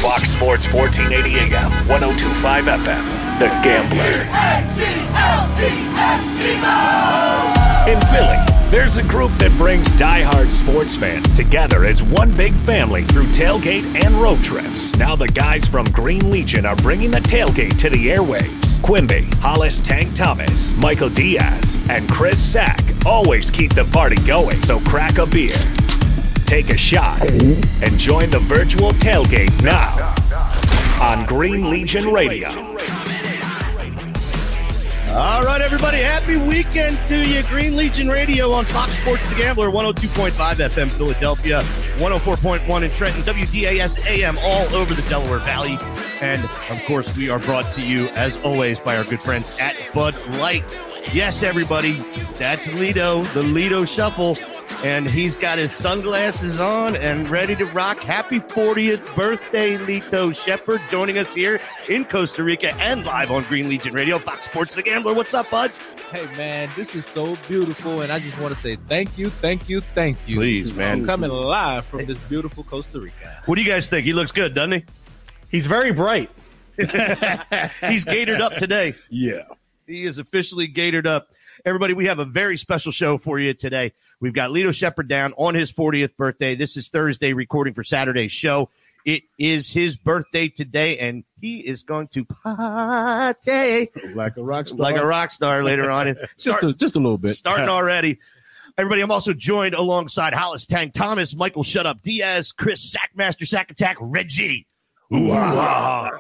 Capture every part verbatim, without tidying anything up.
Fox Sports fourteen eighty A M, one oh two point five F M, The Gambler. In Philly, there's a group that brings diehard sports fans together as one big family through tailgate and road trips. Now the guys from Green Legion are bringing the tailgate to the airwaves. Quimby, Hollis Tank Thomas, Michael Diaz, and Chris Sack always keep the party going, so crack a beer, take a shot, and join the virtual tailgate now on Green Legion Radio. All right, everybody, happy weekend to you. Green Legion Radio on Fox Sports The Gambler, one oh two point five F M Philadelphia, one oh four point one in Trenton, W D A S A M all over the Delaware Valley. And, of course, we are brought to you, as always, by our good friends at Bud Light. Yes, everybody, that's Lido, the Lido Shuffle. And he's got his sunglasses on and ready to rock. Happy fortieth birthday, Lito Shepherd, joining us here in Costa Rica and live on Green Legion Radio, Fox Sports The Gambler. What's up, bud? Hey, man, this is so beautiful, and I just want to say thank you, thank you, thank you. Please, man. I'm coming live from this beautiful Costa Rica. What do you guys think? He looks good, doesn't he? He's very bright. He's gaitored up today. Yeah. He is officially gaitored up. Everybody, we have a very special show for you today. We've got Lito Shepherd down on his fortieth birthday. This is Thursday, recording for Saturday's show. It is his birthday today, and he is going to party Like a rock star. like a rock star later on. just, a, just a little bit. Starting already. Everybody, I'm also joined alongside Hollis Tank Thomas, Michael Shut Up Diaz, Chris Sackmaster Sack Attack, Reggie. Ooh-ah.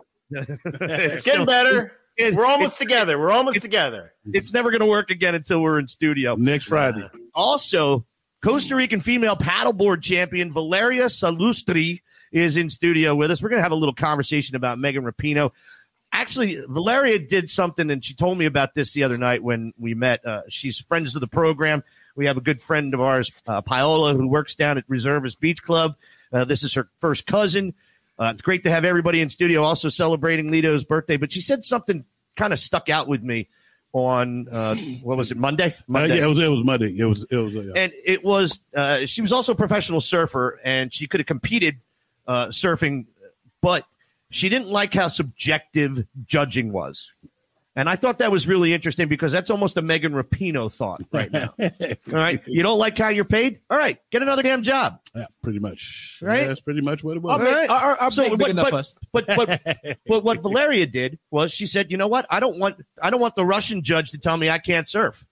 It's getting better. It, We're almost it, together. We're almost it, together. It's never going to work again until we're in studio. Next Friday. Also, Costa Rican female paddleboard champion Valeria Salustri is in studio with us. We're going to have a little conversation about Megan Rapinoe. Actually, Valeria did something, and she told me about this the other night when we met. Uh, she's friends of the program. We have a good friend of ours, uh, Paola, who works down at Reservist Beach Club. Uh, this is her first cousin. Uh, it's great to have everybody in studio also celebrating Lito's birthday. But she said something kind of stuck out with me on, uh, what was it, Monday? Monday. Uh, yeah, it was, it was Monday. It was, it was, uh, yeah. And it was, uh, she was also a professional surfer, and she could have competed uh, surfing, but she didn't like how subjective judging was. And I thought that was really interesting because that's almost a Megan Rapinoe thought right now. All right. You don't like how you're paid? All right. Get another damn job. Yeah, pretty much. Right? Yeah, that's pretty much what it was. I'll make, right. I'll, I'll So, make big but, enough but, us. but, but, but what Valeria did was she said, you know what? I don't want, I don't want the Russian judge to tell me I can't surf.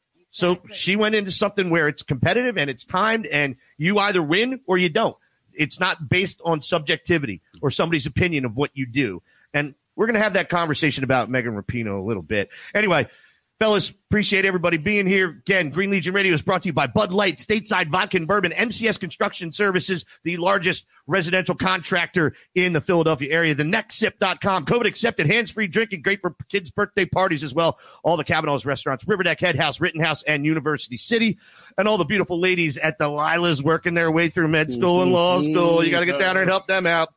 So she went into something where it's competitive and it's timed and you either win or you don't. It's not based on subjectivity or somebody's opinion of what you do. And we're going to have that conversation about Megan Rapinoe a little bit. Anyway, fellas, appreciate everybody being here. Again, Green Legion Radio is brought to you by Bud Light, Stateside Vodka and Bourbon, M C S Construction Services, the largest residential contractor in the Philadelphia area, the next sip dot com, COVID accepted, hands-free drinking, great for kids' birthday parties as well. All the Kavanaugh's restaurants, Riverdeck, Head House, Rittenhouse, and University City. And all the beautiful ladies at Delilah's working their way through med school and law school. You got to get down there and help them out.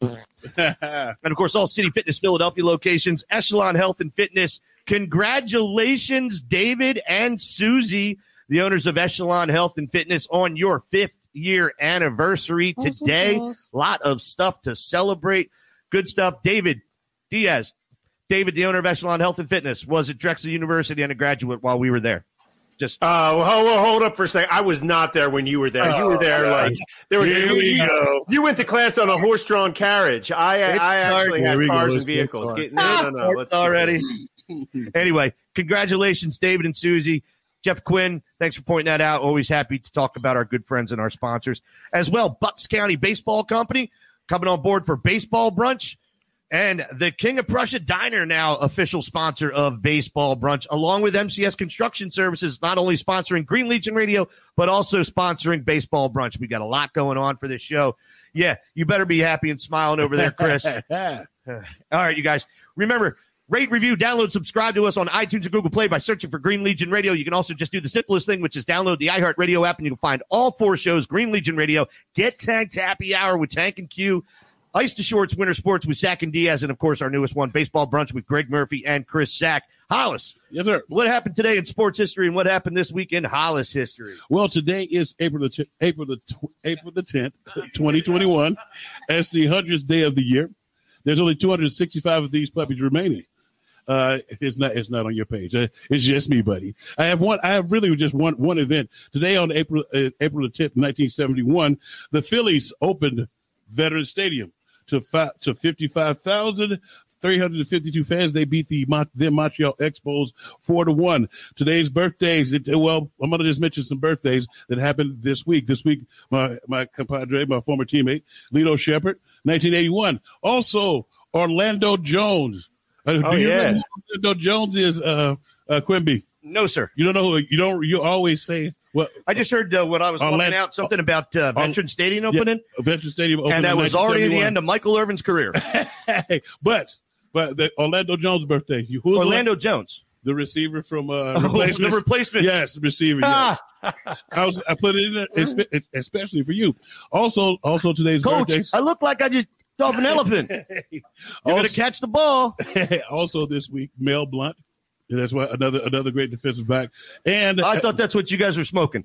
And, of course, all City Fitness Philadelphia locations, Echelon Health and Fitness. Congratulations, David and Susie, the owners of Echelon Health and Fitness, on your fifth year anniversary today. A lot of stuff to celebrate. Good stuff. David Diaz, David, the owner of Echelon Health and Fitness, was at Drexel University and a graduate while we were there. Just uh, hold, hold up for a second. I was not there when you were there. Oh, you were there like there was. Here you, we you, go. You went to class on a horse-drawn carriage. I I actually had cars and vehicles. Get, no, no, no. Let's already. Anyway, congratulations, David and Susie. Jeff Quinn, thanks for pointing that out. Always happy to talk about our good friends and our sponsors. As well, Bucks County Baseball Company coming on board for baseball brunch. And the King of Prussia Diner, now official sponsor of Baseball Brunch, along with M C S Construction Services, not only sponsoring Green Legion Radio, but also sponsoring Baseball Brunch. We got a lot going on for this show. Yeah, you better be happy and smiling over there, Chris. All right, you guys. Remember, rate, review, download, subscribe to us on iTunes or Google Play by searching for Green Legion Radio. You can also just do the simplest thing, which is download the iHeartRadio app, and you can find all four shows, Green Legion Radio, Get Tanked Happy Hour with Tank and Q, Ice to Shorts, Winter Sports with Sack and Diaz, and, of course, our newest one, Baseball Brunch with Greg Murphy and Chris Sack. Hollis. Yes, sir. What happened today in sports history and what happened this week in Hollis history? Well, today is April the t- April the tw- April the tenth, twenty twenty-one. That's the hundredth day of the year. There's only two hundred sixty-five of these puppies remaining. Uh, it's not. It's not on your page. Uh, it's just me, buddy. I have one. I have really just one one event today on April uh, April the tenth, nineteen seventy-one. The Phillies opened Veterans Stadium to fi- to fifty-five thousand three hundred fifty-two fans. They beat the Mon- then Montreal Expos four to one. Today's birthdays. It, well, I'm gonna just mention some birthdays that happened this week. This week, my my compadre, my former teammate, Lito Shepherd, nineteen eighty-one. Also, Orlando Jones. Uh, oh, do you yeah. know who Orlando Jones is, uh, uh, Quimby? No, sir. You don't know who, you don't, you always say, well, I just heard uh, when I was Orlando, looking out something about uh, Veteran Stadium opening. Yeah, Veteran Stadium opening. And that was already the end of Michael Irvin's career. but, but the Orlando Jones' birthday. Who Orlando the, Jones. The receiver from uh, oh, replacement. The replacement. Yes, receiver. Yes. I was, I put it in there, especially for you. Also, also today's Coach, birthday. I look like I just off an elephant. You're going to catch the ball. Also this week, Mel Blount. And that's why another another great defensive back. And I thought that's what you guys were smoking.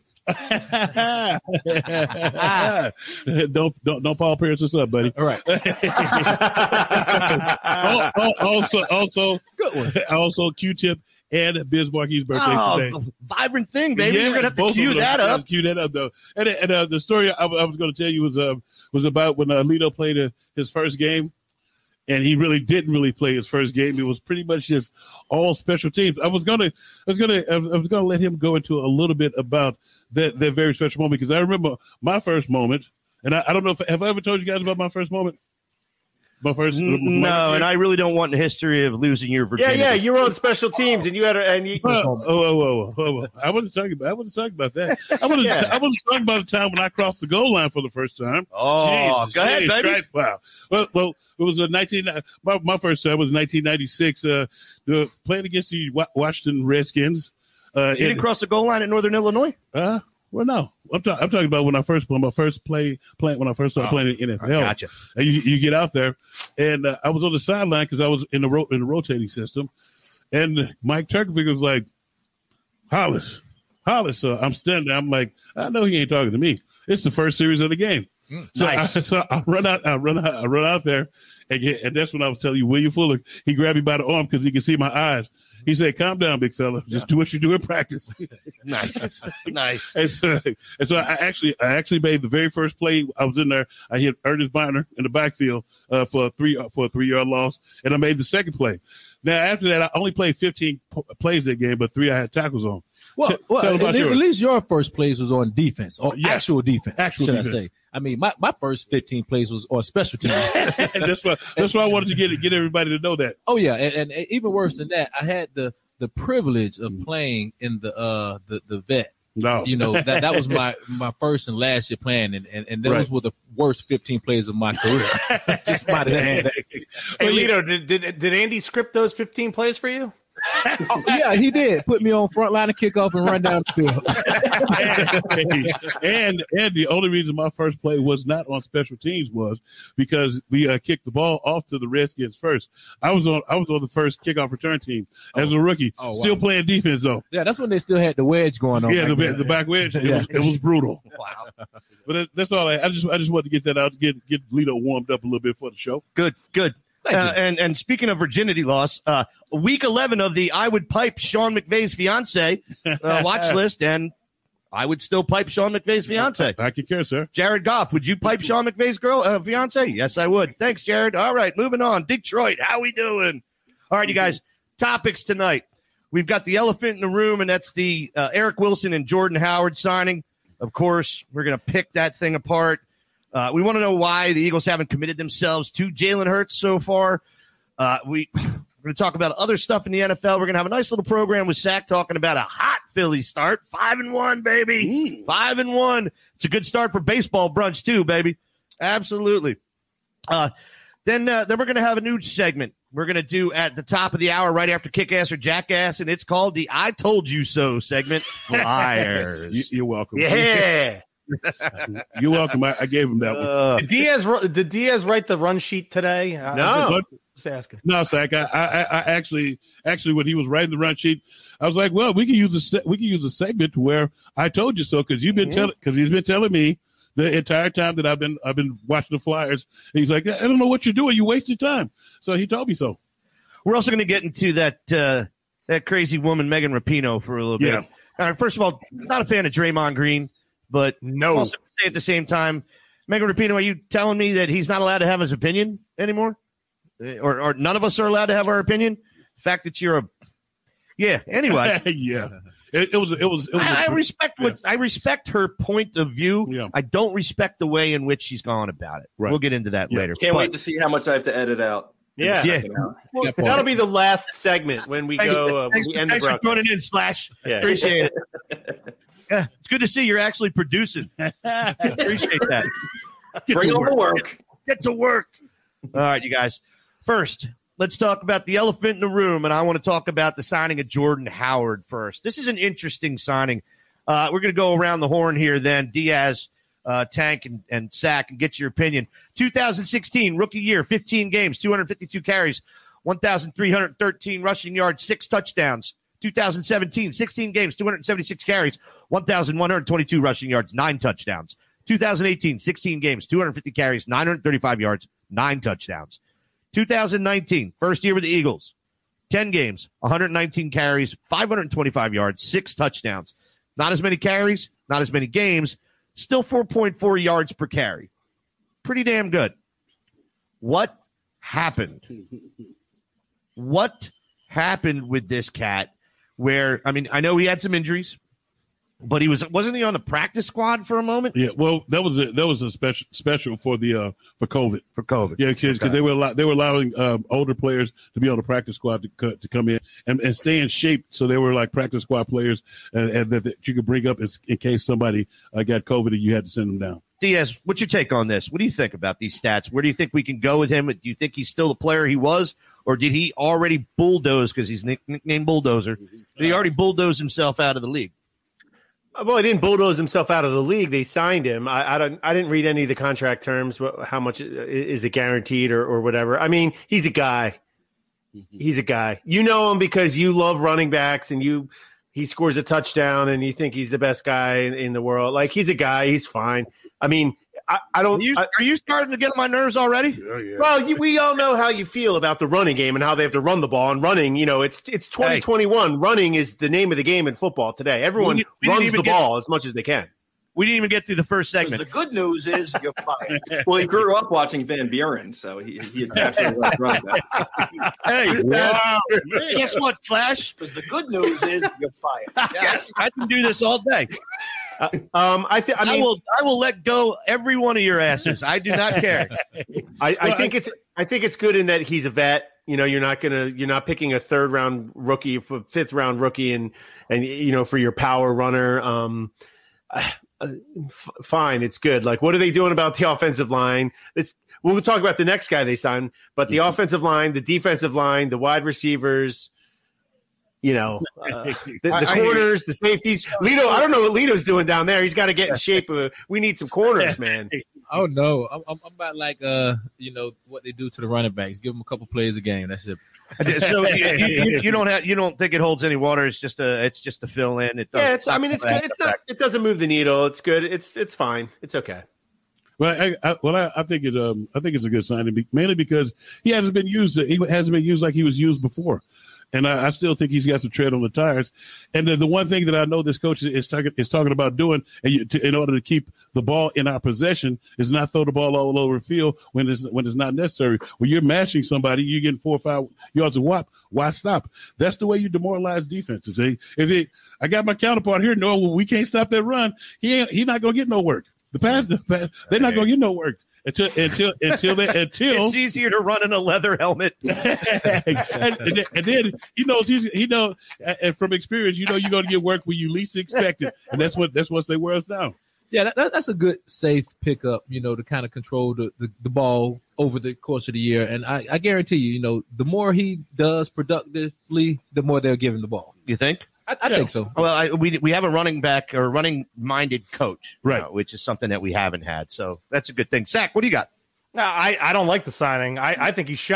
don't don't don't Paul Pierce us up, buddy. All right. also also good one. Also Q-Tip and Biz Marquis' birthday oh, today. Vibrant thing, baby. Yes, You're gonna have to cue that up. Cue that up, though. And, and uh, the story I, I was going to tell you was uh, was about when uh, Lito played uh, his first game, and he really didn't really play his first game. It was pretty much just all special teams. I was gonna, I was gonna, I was gonna let him go into a little bit about that that very special moment because I remember my first moment, and I, I don't know if have I ever told you guys about my first moment. My first, no, my and I really don't want the history of losing your virginity. Yeah, yeah, you were on special teams, and you had a, and you. Oh, oh, oh, oh, oh, I wasn't talking about. I wasn't talking about that. I wasn't. yeah. I wasn't talking about the time when I crossed the goal line for the first time. Oh, Jesus, go ahead, geez, baby. Christ, wow. Well, well, it was a nineteen. My, my first time was nineteen ninety-six. Uh, the playing against the Washington Redskins. Uh, you didn't cross the goal line at Northern Illinois. Uh, well, no. I'm, ta- I'm talking about when I first when my first play playing when I first started oh, playing in the N F L. Gotcha. And you, you get out there, and uh, I was on the sideline because I was in the ro- in the rotating system, and Mike Turkovic was like, "Hollis, Hollis." So I'm standing there. I'm like, I know he ain't talking to me. It's the first series of the game. Mm, so, nice. I, so I run out. I run out. I run out there, and, get, and that's when I was telling you, William Fuller. He grabbed me by the arm because he could see my eyes. He said, "Calm down, big fella. Just yeah. do what you do in practice." Nice, nice. And so, and so I actually, I actually made the very first play. I was in there. I hit Ernest Biner in the backfield uh, for a three for a three yard loss, and I made the second play. Now after that, I only played fifteen p- plays that game, but three I had tackles on. Well, T- well at, at least your first plays was on defense, or yes. actual defense. Actual should defense. I say? I mean, my, my first fifteen plays was on special teams. that's why that's why I wanted to get get everybody to know that. Oh yeah, and, and even worse than that, I had the. the privilege of playing in the uh the, the vet. No. You know, that, that was my, my first and last year playing, and, and, and those right. were the worst fifteen plays of my career. Just by the hand. Hey, Lito, did, did did Andy script those fifteen plays for you? Oh, yeah, he did. Put me on front line of kickoff and run down the field. and and the only reason my first play was not on special teams was because we uh, kicked the ball off to the Redskins first. I was on I was on the first kickoff return team as a rookie, oh, wow. still playing defense though. Yeah, that's when they still had the wedge going on. Yeah, the, the back wedge. It, yeah. was, it was brutal. Wow. But that's all. I, I just I just wanted to get that out to get get Lito warmed up a little bit for the show. Good, good. Uh, and and speaking of virginity loss, uh, week eleven of the I Would Pipe Sean McVay's Fiance uh, watch list, and I would still pipe Sean McVay's fiance. I can care, sir. Jared Goff, would you pipe Sean McVay's girl uh, fiance? Yes, I would. Thanks, Jared. All right, moving on. Detroit, how we doing? All right, you guys. Topics tonight. We've got the elephant in the room, and that's the uh, Eric Wilson and Jordan Howard signing. Of course, we're going to pick that thing apart. Uh, we want to know why the Eagles haven't committed themselves to Jalen Hurts so far. Uh, we, we're going to talk about other stuff in the N F L. We're going to have a nice little program with Sack talking about a hot Philly start. Five and one, baby. Mm. Five and one. It's a good start for baseball brunch, too, baby. Absolutely. Uh, then, uh, then we're going to have a new segment we're going to do at the top of the hour right after Kick-Ass or Jackass, and it's called the I Told You So segment. Flyers. you, you're welcome. Yeah. You're welcome. I, I gave him that one. Uh, did Diaz did Diaz write the run sheet today? I, no, just, just asking. No, Zach. I, I, I actually, actually, when he was writing the run sheet, I was like, well, we can use a we can use a segment where I told you so because you've been mm-hmm. telling because he's been telling me the entire time that I've been I've been watching the Flyers. And he's like, I don't know what you're doing. You wasted time. So he told me so. We're also going to get into that uh, that crazy woman, Megan Rapinoe, for a little bit. Yeah. All right, first of all, not a fan of Draymond Green, but no. Also say at the same time, Megan Rapinoe, are you telling me that he's not allowed to have his opinion anymore? Or, or none of us are allowed to have our opinion? The fact that you're a yeah. Anyway, yeah, it, it was. It was. It was I, a, I respect what I respect her point of view. Yeah. I don't respect the way in which she's gone about it. Right. We'll get into that Yeah. later. Can't But- wait to see how much I have to edit out. Yeah. Yeah. Well, that'll be the last segment when we Thanks, go. Uh, thanks, we end thanks the for joining in, Slash. Yeah. Appreciate it. Yeah, it's good to see you're actually producing. Appreciate that. Bring on the work. Get to work. All right, you guys. First, let's talk about the elephant in the room, and I want to talk about the signing of Jordan Howard first. This is an interesting signing. Uh, we're going to go around the horn here then. Diaz, uh, Tank, and, and Sack, and get your opinion. two thousand sixteen, rookie year, fifteen games, two hundred fifty-two carries, one thousand three hundred thirteen rushing yards, six touchdowns. two thousand seventeen, sixteen games, two hundred seventy-six carries, one thousand one hundred twenty-two rushing yards, nine touchdowns. two thousand eighteen, sixteen games, two hundred fifty carries, nine hundred thirty-five yards, nine touchdowns. two thousand nineteen, first year with the Eagles, ten games, one hundred nineteen carries, five hundred twenty-five yards, six touchdowns. Not as many carries, not as many games, still four point four yards per carry. Pretty damn good. What happened? What happened with this cat where, I mean, I know he had some injuries, but he was, wasn't he on the practice squad for a moment? Yeah, well, that was a that was a special special for the uh, for COVID. For COVID, yeah, because Okay. they were allow, they were allowing um, older players to be on the practice squad to cut, to come in and, and stay in shape. So they were like practice squad players, and, and that, that you could bring up in, in case somebody uh, got COVID and you had to send them down. Diaz, what's your take on this? What do you think about these stats? Where do you think we can go with him? Do you think he's still the player he was, or did he already bulldoze because he's nick- nicknamed Bulldozer? Did he already bulldoze himself out of the league? Well, he didn't bulldoze himself out of the league. They signed him. I, I don't. I didn't read any of the contract terms. What, how much is it guaranteed or, or whatever? I mean, he's a guy. He's a guy. You know him because you love running backs, and you he scores a touchdown, and you think he's the best guy in, in the world. Like, he's a guy. He's fine. I mean, I, I don't. Are you, I, are you starting to get on my nerves already? Yeah, yeah. well, you, we all know how you feel about the running game and how they have to run the ball. And running, you know, it's it's twenty twenty-one. Hey. Running is the name of the game in football today. Everyone we, we runs the ball get, as much as they can. We didn't even get through the first segment. The good news is you're fired. Well, he grew up watching Van Buren, so he he naturally liked running back. Hey, wow. Guess what, Slash? Because the good news is you're fired. Yes, I can do this all day. Uh, um, I, th- I, mean, I will. I will let go every one of your asses. I do not care. I, I think it's. I think it's good in that he's a vet. You know, you're not gonna. You're not picking a third round rookie, fifth round rookie, and and you know for your power runner. Um, uh, f- fine, it's good. Like, what are they doing about the offensive line? It's. We'll talk about the next guy they signed, but the mm-hmm. offensive line, the defensive line, the wide receivers. You know, uh, the, the I, corners, I the safeties. Lito, I don't know what Lito's doing down there. He's got to get in shape. Uh, we need some corners, man. Oh no, I'm, I'm about like uh, you know what they do to the running backs. Give them a couple plays a game. That's it. So you, you, you don't have, you don't think it holds any water? It's just a, it's just a fill in. It yeah, it's. I mean, it's good. It's not. It doesn't move the needle. It's good. It's it's fine. It's okay. Well, I, I, well, I, I think it. Um, I think it's a good signing, mainly because he hasn't been used. He hasn't been used like he was used before. And I, I still think he's got some tread on the tires. And the, the one thing that I know this coach is, is, talking, is talking about doing and you, to, in order to keep the ball in our possession is not throw the ball all over the field when it's, when it's not necessary. When you're mashing somebody, you're getting four or five yards of whop. Why stop? That's the way you demoralize defenses. Eh? If it, I got my counterpart here, no, well, we can't stop that run. He ain't, he's not going to get no work. The pass, the pass they're not going to get no work. Until until until they, until it's easier to run in a leather helmet, and, and, then, and then he knows he's he know and from experience you know you're going to get work when you least expect it, and that's what that's what they wear us now. Yeah, that, that's a good safe pickup, you know, to kind of control the, the, the ball over the course of the year, and I, I guarantee you, you know, the more he does productively, the more they'll give him the ball. You think? I, I yeah. think so. Well, I, we we have a running back or running minded coach, right? Know, which is something that we haven't had. So that's a good thing. Zach, what do you got? No, I, I don't like the signing. I, I think he's shot.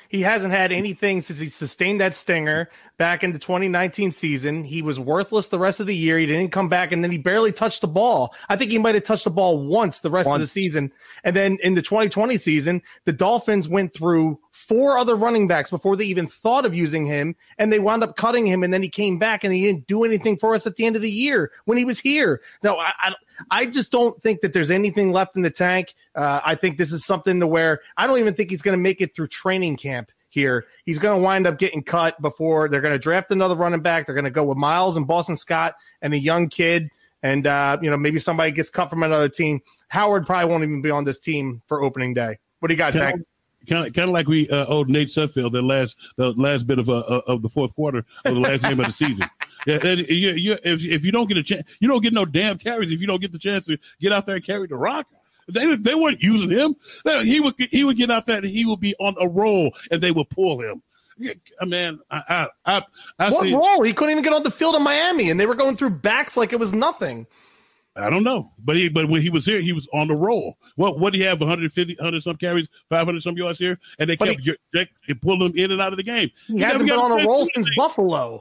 He hasn't had anything since he sustained that stinger back in the twenty nineteen season. He was worthless the rest of the year. He didn't come back, and then he barely touched the ball. I think he might have touched the ball once the rest once. of the season. And then in the twenty twenty season, the Dolphins went through four other running backs before they even thought of using him, and they wound up cutting him, and then he came back, and he didn't do anything for us at the end of the year when he was here. So I, I, I just don't think that there's anything left in the tank. Uh, I think this is something to where I don't even think he's going to make it through training camp here. He's going to wind up getting cut before they're going to draft another running back. They're going to go with Miles and Boston Scott and a young kid. And, uh, you know, maybe somebody gets cut from another team. Howard probably won't even be on this team for opening day. What do you got, Tank? Kind of, kind of like we uh, owed Nate Sudfeld the last, the last bit of uh, of the fourth quarter of the last game of the season. Yeah, and you, you, if if you don't get a chance, you don't get no damn carries. If you don't get the chance to get out there and carry the rock, they they weren't using him. They, he would he would get out there and he would be on a roll, and they would pull him. Yeah, man, I I I, I what see, roll? He couldn't even get on the field in Miami, and they were going through backs like it was nothing. I don't know, but he but when he was here, he was on the roll. What what did he have? one hundred fifty, one hundred some carries, five hundred some yards here, and they kept he, they, they pulled him in and out of the game. He, he hasn't been on a roll since Buffalo.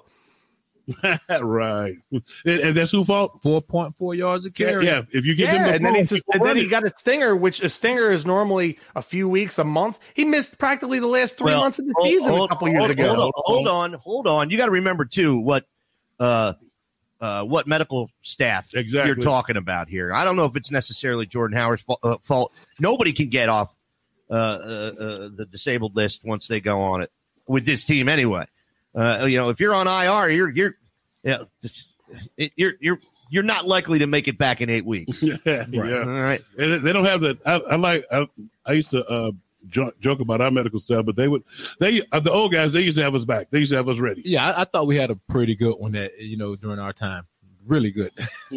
Right, and, and that's who fault. Four point four yards a carry. Yeah, if you give yeah, him the and ball, then, he's, and then he got a stinger, which a stinger is normally a few weeks, a month. He missed practically the last three well, months of the hold, season hold, a couple hold, years ago. Hold on, hold on, hold on. You got to remember too what uh, uh, what medical staff exactly. you're talking about here. I don't know if it's necessarily Jordan Howard's fa- uh, fault. Nobody can get off uh, uh, uh, the disabled list once they go on it with this team anyway. Uh, you know, if you're on I R, you're you're yeah, you're you're you're not likely to make it back in eight weeks. yeah, right. yeah. All right. And they don't have that. I, I like. I, I used to uh, joke, joke about our medical staff, but they would. They uh, the old guys. They used to have us back. They used to have us ready. Yeah, I, I thought we had a pretty good one that you know during our time. Really good.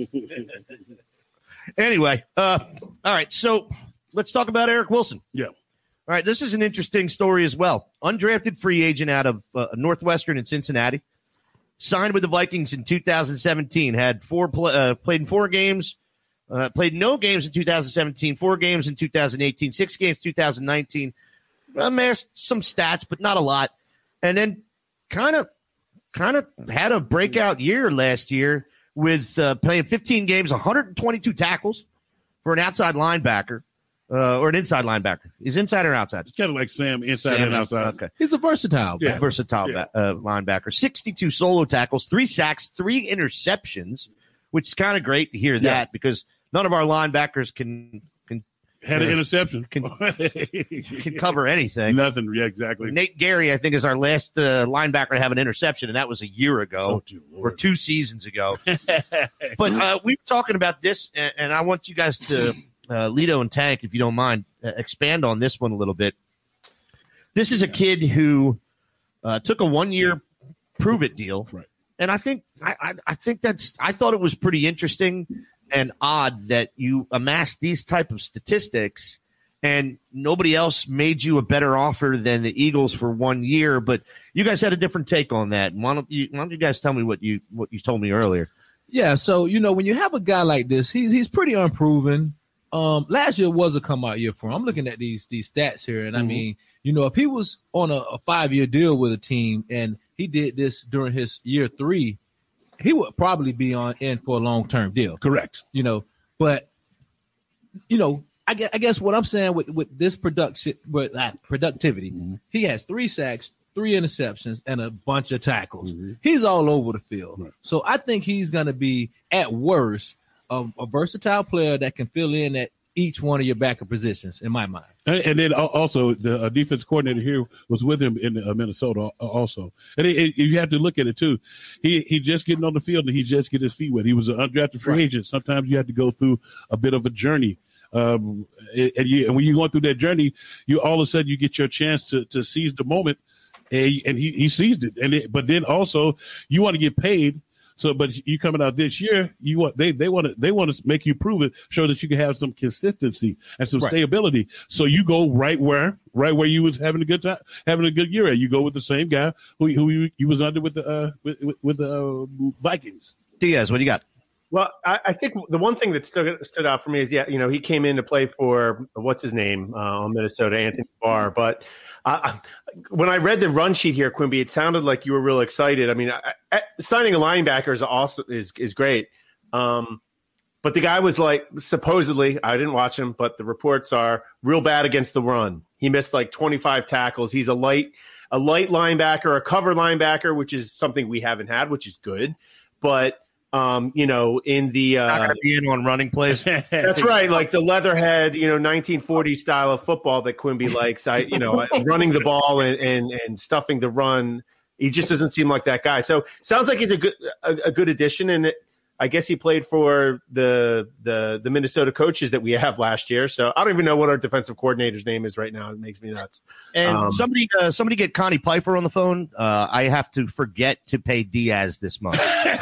Anyway, uh, all right. So let's talk about Eric Wilson. Yeah. All right. This is an interesting story as well. Undrafted free agent out of uh, Northwestern in Cincinnati. Signed with the Vikings in two thousand seventeen. Had four pl- uh, played in four games. Uh, played no games in two thousand seventeen. Four games in two thousand eighteen. Six games in two thousand nineteen. Amassed some stats, but not a lot. And then kind of, kind of had a breakout year last year with uh, playing fifteen games, one hundred twenty-two tackles for an outside linebacker. Uh, or an inside linebacker. He's inside or outside? It's kind of like Sam, inside Sam and outside. Okay. He's a versatile, yeah. versatile yeah. uh, linebacker. sixty-two solo tackles, three sacks, three interceptions, which is kind of great to hear yeah. that because none of our linebackers can can had an uh, interception can, can cover anything. Nothing. Yeah, exactly. Nate Gary, I think, is our last uh, linebacker to have an interception, and that was a year ago oh, or two seasons ago. But uh, we were talking about this, and, and I want you guys to. Uh, Lito and Tank, if you don't mind, uh, expand on this one a little bit. This is a kid who uh, took a one-year prove-it deal, right? And I think I, I, I think that's I thought it was pretty interesting and odd that you amassed these type of statistics and nobody else made you a better offer than the Eagles for one year. But you guys had a different take on that. Why don't you, why don't you guys tell me what you what you told me earlier? Yeah, so you know when you have a guy like this, he's he's pretty unproven. Um, last year was a come out year for him. I'm looking at these these stats here, and I mm-hmm. mean, you know, if he was on a, a five year deal with a team and he did this during his year three, he would probably be on in for a long term deal. Correct. You know, but you know, I guess, I guess what I'm saying with with this production, with uh, productivity, mm-hmm. he has three sacks, three interceptions, and a bunch of tackles. Mm-hmm. He's all over the field, right. So I think he's going to be at worst. A, a versatile player that can fill in at each one of your backup positions, in my mind. And, and then also the uh, defense coordinator here was with him in uh, Minnesota also. And it, it, you have to look at it too. He he just getting on the field and he just get his feet wet. He was an undrafted free right. agent. Sometimes you have to go through a bit of a journey. Um, and, you, and when you're going through that journey, you all of a sudden you get your chance to to seize the moment, and, and he he seized it. And it, but then also you want to get paid. So, but you coming out this year, you want they they want to they want to make you prove it, show that you can have some consistency and some right. stability. So you go right where right where you was having a good time, having a good year at. You go with the same guy who who you, you was under with the uh, with, with the uh, Vikings. Diaz, what do you got? Well, I, I think the one thing that stood stood out for me is, yeah, you know, he came in to play for what's his name uh, on Minnesota, Anthony Barr, but uh, when I read the run sheet here, Quimby, it sounded like you were real excited. I mean, I, I, signing a linebacker is also is is great. Um, but the guy was like, supposedly, I didn't watch him, but the reports are real bad against the run. He missed like twenty-five tackles. He's a light, a light linebacker, a cover linebacker, which is something we haven't had, which is good. But um, you know, in the uh, not going to be in on running plays. That's right, like the leatherhead, you know, nineteen forties style of football that Quimby likes. I, you know, running the ball and, and and stuffing the run. He just doesn't seem like that guy. So sounds like he's a good a, a good addition, and it, I guess he played for the the the Minnesota coaches that we have last year. So I don't even know what our defensive coordinator's name is right now. It makes me nuts. And um, somebody uh, somebody get Connie Piper on the phone. Uh, I have to forget to pay Diaz this month.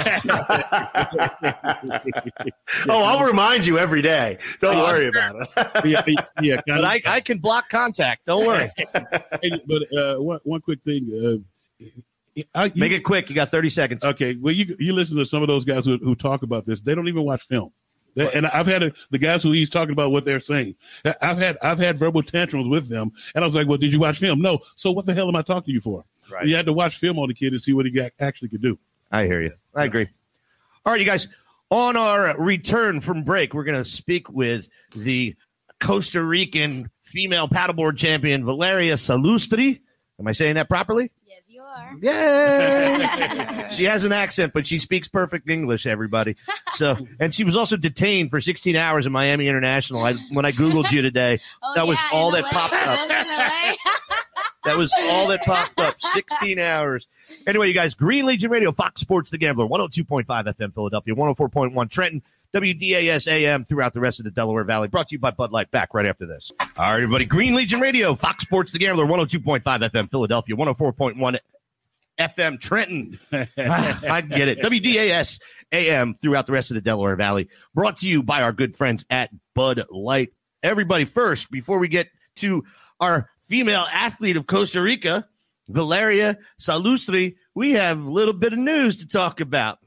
Oh, I'll remind you every day. Don't worry about it. yeah, yeah but I, I can block contact. Don't worry. But uh, one one quick thing. Uh, I, you, Make it quick. You got thirty seconds. Okay. Well, you you listen to some of those guys who, who talk about this. They don't even watch film. They, and I've had a, the guys who he's talking about what they're saying. I've had I've had verbal tantrums with them, and I was like, "Well, did you watch film?" No. So what the hell am I talking to you for? Right. You had to watch film on the kid to see what he got, actually could do. I hear you. I agree. All right, you guys. On our return from break, we're going to speak with the Costa Rican female paddleboard champion Valeria Salustri. Am I saying that properly? Yes, you are. Yeah. She has an accent, but she speaks perfect English, everybody. So, and she was also detained for sixteen hours in Miami International. I, when I Googled you today, oh, that yeah, was all that way. popped up. That was all that popped up. sixteen hours. Anyway, you guys, Green Legion Radio, Fox Sports The Gambler, one oh two point five F M Philadelphia, one oh four point one Trenton, W D A S A M throughout the rest of the Delaware Valley. Brought to you by Bud Light. Back right after this. All right, everybody. Green Legion Radio, Fox Sports The Gambler, one oh two point five F M Philadelphia, one oh four point one F M Trenton. I get it. W D A S A M throughout the rest of the Delaware Valley. Brought to you by our good friends at Bud Light. Everybody, first, before we get to our female athlete of Costa Rica, Valeria Salustri, we have a little bit of news to talk about.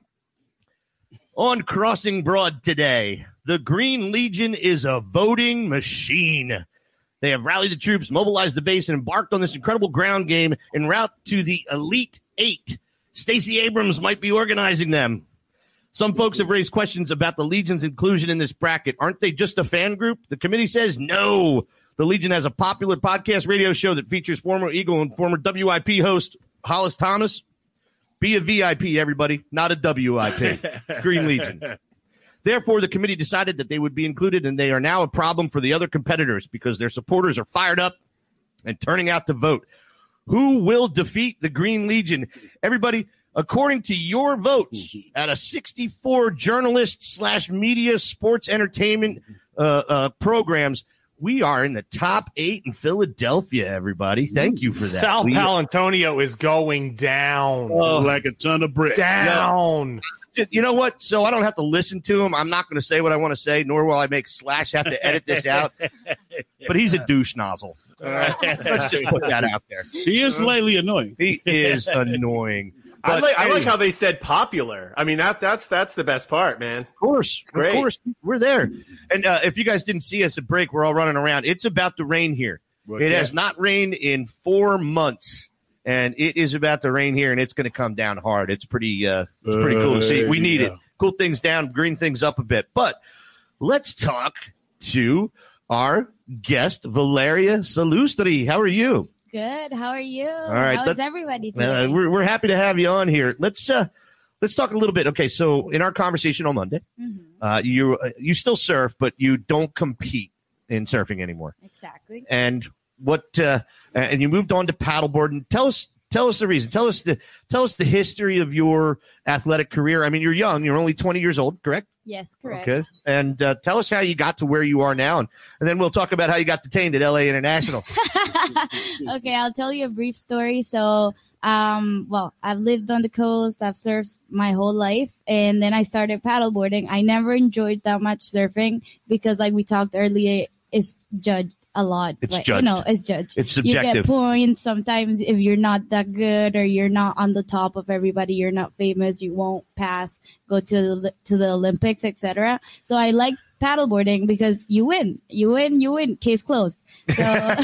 On Crossing Broad today, the Green Legion is a voting machine. They have rallied the troops, mobilized the base, and embarked on this incredible ground game en route to the Elite Eight. Stacey Abrams might be organizing them. Some folks have raised questions about the Legion's inclusion in this bracket. Aren't they just a fan group? The committee says no. The Legion has a popular podcast radio show that features former Eagle and former W I P host Hollis Thomas. Be a V I P, everybody, not a W I P. Green Legion. Therefore, the committee decided that they would be included, and they are now a problem for the other competitors because their supporters are fired up and turning out to vote. Who will defeat the Green Legion? Everybody, according to your votes, out of sixty-four journalists slash media sports entertainment uh, uh, programs, we are in the top eight in Philadelphia, everybody. Thank you for that. Sal we, Palantonio is going down. Oh, like a ton of bricks. Down. Yeah. You know what? So I don't have to listen to him. I'm not going to say what I want to say, nor will I make Slash have to edit this out. But he's a douche nozzle. Uh, let's just put that out there. He is slightly annoying. He is annoying. I But, like I like hey, how they said popular. I mean that that's that's the best part, man. Of course, great. of course, we're there. And uh, if you guys didn't see us at break, we're all running around. It's about to rain here. Well, it yeah. has not rained in four months, and it is about to rain here, and it's going to come down hard. It's pretty, uh, it's pretty cool to see. We need yeah. it. Cool things down, green things up a bit. But let's talk to our guest, Valeria Salustri. How are you? Good. How are you? All right, How let- is everybody today? Uh, we're we're happy to have you on here. Let's uh, let's talk a little bit. Okay, so in our conversation on Monday, Mhm. uh, you uh, you still surf, but you don't compete in surfing anymore. Exactly. And what? Uh, and you moved on to paddleboard. And tell us tell us the reason. Tell us the tell us the history of your athletic career. I mean, you're young. You're only twenty years old, correct? Yes, correct. Okay. And uh, tell us how you got to where you are now, and, and then we'll talk about how you got detained at L A International. Okay, I'll tell you a brief story. So, um, well, I've lived on the coast. I've surfed my whole life. And then I started paddleboarding. I never enjoyed that much surfing because, like we talked earlier, it's judged a lot. It's Like, judged. You know, it's judged. It's You get subjective. points. Sometimes if you're not that good or you're not on the top of everybody, you're not famous, you won't pass, go to the, to the Olympics, et cetera. So I like paddleboarding because you win, you win, you win. Case closed. So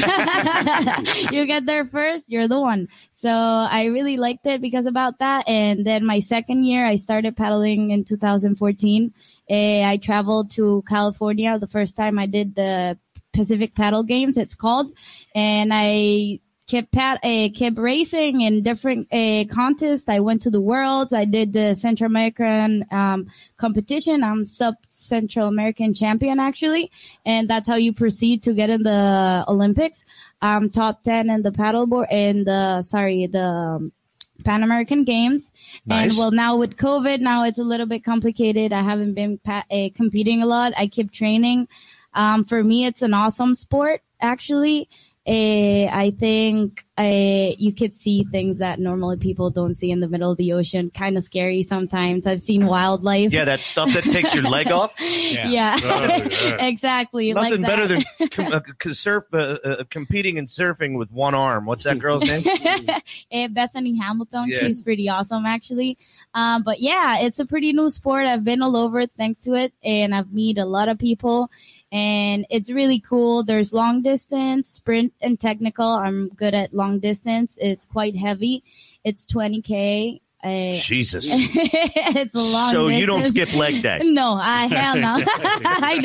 you get there first, you're the one. So I really liked it because about that. And then my second year, I started paddling in two thousand fourteen. Uh, I traveled to California the first time I did the Pacific Paddle Games, it's called, and I kept pat, uh, kept racing in different uh, contests. I went to the Worlds. I did the Central American um, competition. I'm sub Central American champion actually, and that's how you proceed to get in the Olympics. I'm top ten in the paddleboard in the sorry the um, Pan American Games. Nice. And well, now with COVID, now it's a little bit complicated. I haven't been pa- uh, competing a lot. I keep training. Um, for me, it's an awesome sport actually. Uh, I think uh, you could see things that normally people don't see in the middle of the ocean. Kind of scary sometimes. I've seen wildlife. Yeah, that stuff that takes your leg off. Yeah, yeah. Oh, yeah. Exactly. Nothing like better that. than com- uh, c- surf, uh, uh, competing and surfing with one arm. What's that girl's name? Eh, Bethany Hamilton. Yeah. She's pretty awesome, actually. Um, but yeah, it's a pretty new sport. I've been all over thanks to it, and I've met a lot of people. And it's really cool. There's long distance, sprint, and technical. I'm good at long distance. It's quite heavy. It's twenty K. Uh, Jesus. It's a long So distance. you don't skip leg day? No, I hell no. I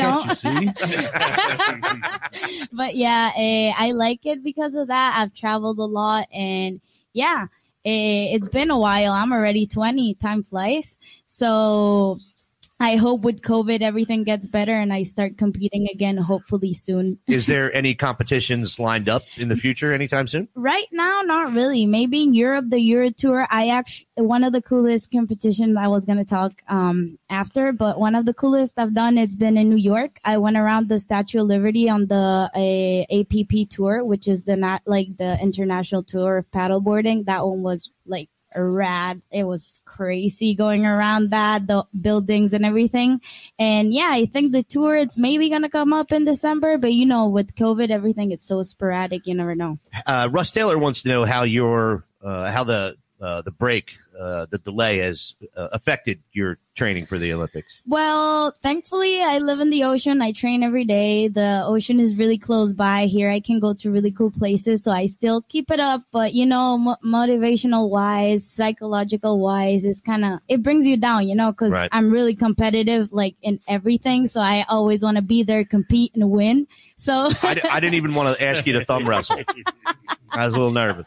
Can't you don't. But yeah, uh, I like it because of that. I've traveled a lot, and yeah, uh, it's been a while. I'm already twenty. Time flies. So I hope with COVID everything gets better and I start competing again, hopefully soon. Is there any competitions lined up in the future anytime soon? Right now, not really. Maybe in Europe, the Euro Tour. I actually one of the coolest competitions I was gonna talk um after, but one of the coolest I've done. It's been in New York. I went around the Statue of Liberty on the uh, A P P tour, which is the not like the international tour of paddleboarding. That one was like rad. It was crazy going around that, the buildings and everything. And yeah, I think the tour, it's maybe going to come up in December, but you know, with COVID, everything is so sporadic. You never know. Uh, Russ Taylor wants to know how your, uh, how the, uh, the break, uh, the delay has uh, affected your training for the Olympics. Well, thankfully, I live in the ocean. I train every day. The ocean is really close by here. I can go to really cool places, so I still keep it up. But, you know, mo- motivational wise, psychological wise, it's kind of, it brings you down, you know, because Right. I'm really competitive, like in everything. So I always want to be there, compete, and win. So I, di- I didn't even want to ask you to thumb wrestle. I was a little nervous.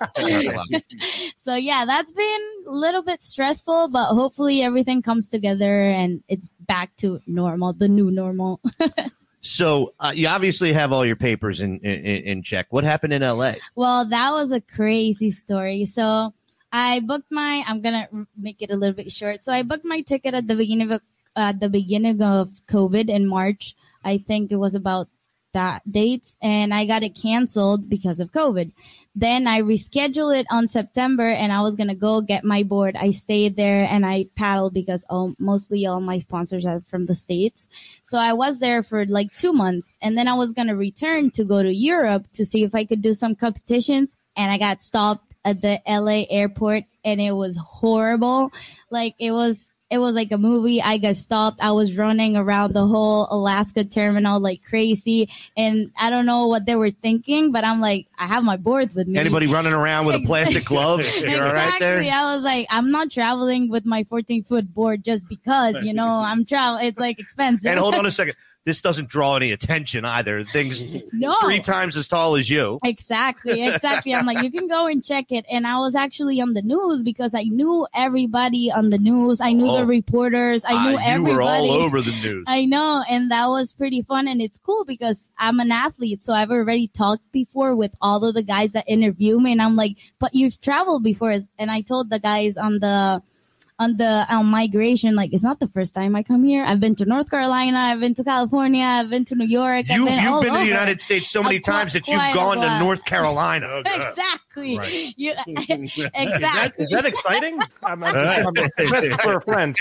So yeah, that's been a little bit stressful, but hopefully everything comes together and it's back to normal, the new normal. So uh, you obviously have all your papers in, in, in check. What happened in L A? Well, that was a crazy story. So I booked my, I'm going to make it a little bit short. So I booked my ticket at the beginning of, at the beginning of COVID in March. I think it was about that dates, and I got it canceled because of COVID. Then I rescheduled it on September, and I was going to go get my board. I stayed there and I paddled because all, mostly all my sponsors are from the States. So I was there for like two months, and then I was going to return to go to Europe to see if I could do some competitions, and I got stopped at the L A airport, and it was horrible. Like it was It was like a movie. I got stopped. I was running around the whole Alaska terminal like crazy. And I don't know what they were thinking, but I'm like, I have my board with me. Anybody running around with a plastic glove? You're exactly. all right there? I was like, I'm not traveling with my fourteen foot board just because, you know, I'm traveling. It's like expensive. And hold on a second. This doesn't draw any attention either. Things No. three times as tall as you. Exactly, exactly. I'm like, you can go and check it. And I was actually on the news because I knew everybody on the news. I knew Oh. the reporters. I knew Ah, you everybody. were all over the news. I know. And that was pretty fun. And it's cool because I'm an athlete. So I've already talked before with all of the guys that interview me. And I'm like, but you've traveled before. And I told the guys on the, on the um, migration, like, it's not the first time I come here. I've been to North Carolina. I've been to California. I've been to New York. You, I've been you've all been to over. the United States so many Uh, quite- times that you've quite a gone to while. North Carolina. Exactly. Right. You, Is exactly. that exciting? I'm, I'm, just, I'm just asking for a friend.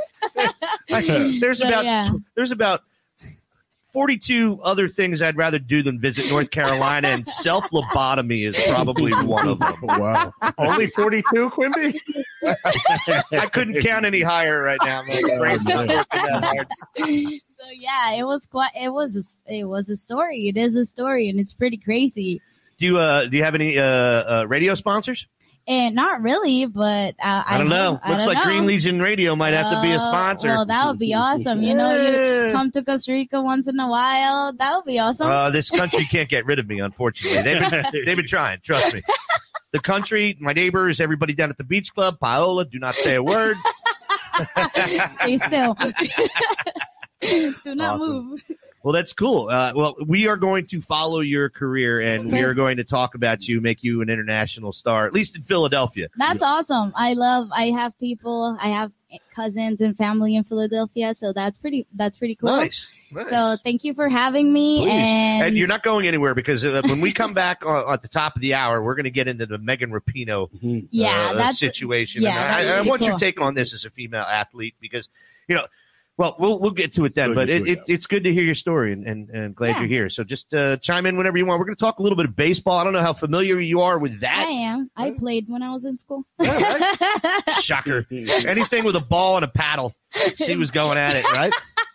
I- there's So, about yeah. there's about forty-two other things I'd rather do than visit North Carolina, and self lobotomy is probably one of them. Wow. Only forty-two, Quimby? I couldn't count any higher right now. My brain's not working that hard. So yeah, it was quite. It was. A, it was a story. It is a story, and it's pretty crazy. Do you uh do you have any uh, uh radio sponsors? And not really, but uh, I, I don't know. I Looks don't like know. Green Legion Radio might have to be a sponsor. Uh, well, that would be awesome. You know, you come to Costa Rica once in a while. That would be awesome. Uh, this country can't get rid of me, unfortunately. They've been, they've been trying. Trust me. The country, my neighbors, everybody down at the beach club, Paola, do not say a word. Stay still. Do not Awesome. move. Well, that's cool. Uh, well, we are going to follow your career, and we are going to talk about you, make you an international star, at least in Philadelphia. That's awesome. I love. I have people. I have cousins and family in Philadelphia, so that's pretty. That's pretty cool. Nice. nice. So thank you for having me. Please. And, And you're not going anywhere because uh, when we come back uh, at the top of the hour, we're going to get into the Megan Rapinoe uh, Yeah, that's- situation. yeah, And that's I, I really want your cool. take on this as a female athlete because, you know, well, we'll we'll get to it then, We'll but get it, to it, it, it's good to hear your story, and, and, and glad Yeah. you're here. So just uh, chime in whenever you want. We're going to talk a little bit of baseball. I don't know how familiar you are with I that. am. I played when I was in school. Shocker. Anything with a ball and a paddle. She was going at it, right?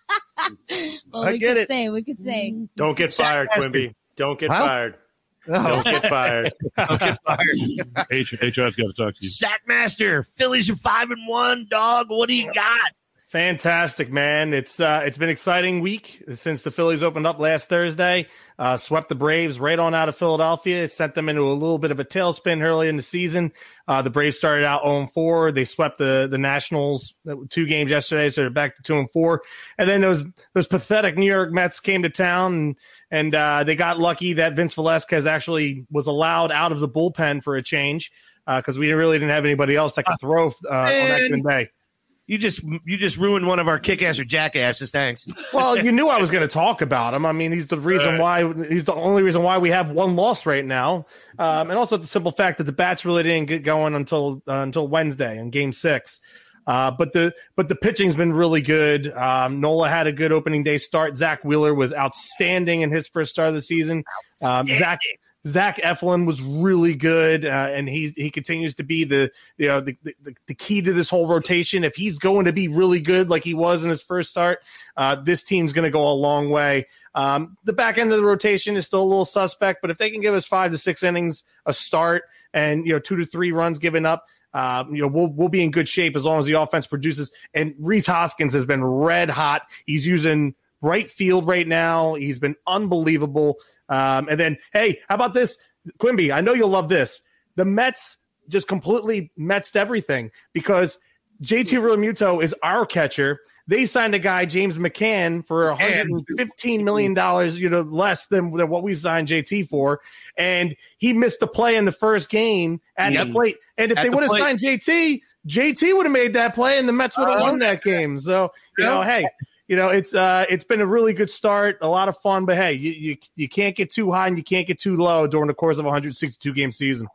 well, I we get could it. say. We could say. Don't get fired, Quimby. Don't get Huh? fired. Oh, Don't get fired. don't get fired. H- HR's got to talk to you. Sackmaster, Phillies are five and one, dog. What do you got? Fantastic, man. It's uh, it's been an exciting week since the Phillies opened up last Thursday. Uh, swept the Braves right on out of Philadelphia. Sent them into a little bit of a tailspin early in the season. Uh, the Braves started out oh and four. They swept the the Nationals two games yesterday, so they're back to two and four. And then those those pathetic New York Mets came to town, and and uh, they got lucky that Vince Velasquez actually was allowed out of the bullpen for a change because uh, we really didn't have anybody else that could throw uh, on that given day. You just you just ruined one of our kick-ass or jackasses. Thanks. Well, you knew I was going to talk about him. I mean, he's the reason why he's the only reason why we have one loss right now, um, and also the simple fact that the bats really didn't get going until uh, until Wednesday in Game Six. Uh, but the but the pitching's been really good. Um, Nola had a good opening day start. Zach Wheeler was outstanding in his first start of the season. Um, Zach. Zach Eflin was really good, uh, and he he continues to be the you know the, the the key to this whole rotation. If he's going to be really good like he was in his first start, uh, this team's going to go a long way. Um, the back end of the rotation is still a little suspect, but if they can give us five to six innings a start and you know two to three runs given up, uh, you know we'll we'll be in good shape as long as the offense produces. And Rhys Hoskins has been red hot. He's using right field right now. He's been unbelievable. Um, and then, hey, how about this, Quimby? I know you'll love this. The Mets just completely Metsed everything because J T Realmuto is our catcher. They signed a guy, James McCann, for one hundred fifteen million dollars, you know, less than, than what we signed J T for. And he missed the play in the first game at Yep. the plate. And if At they the would have plate. signed J T, J T would have made that play and the Mets would have Uh-huh. won that game. So, you know, hey. You know, it's uh, it's been a really good start, a lot of fun, but hey, you, you you can't get too high and you can't get too low during the course of a one hundred sixty-two game season.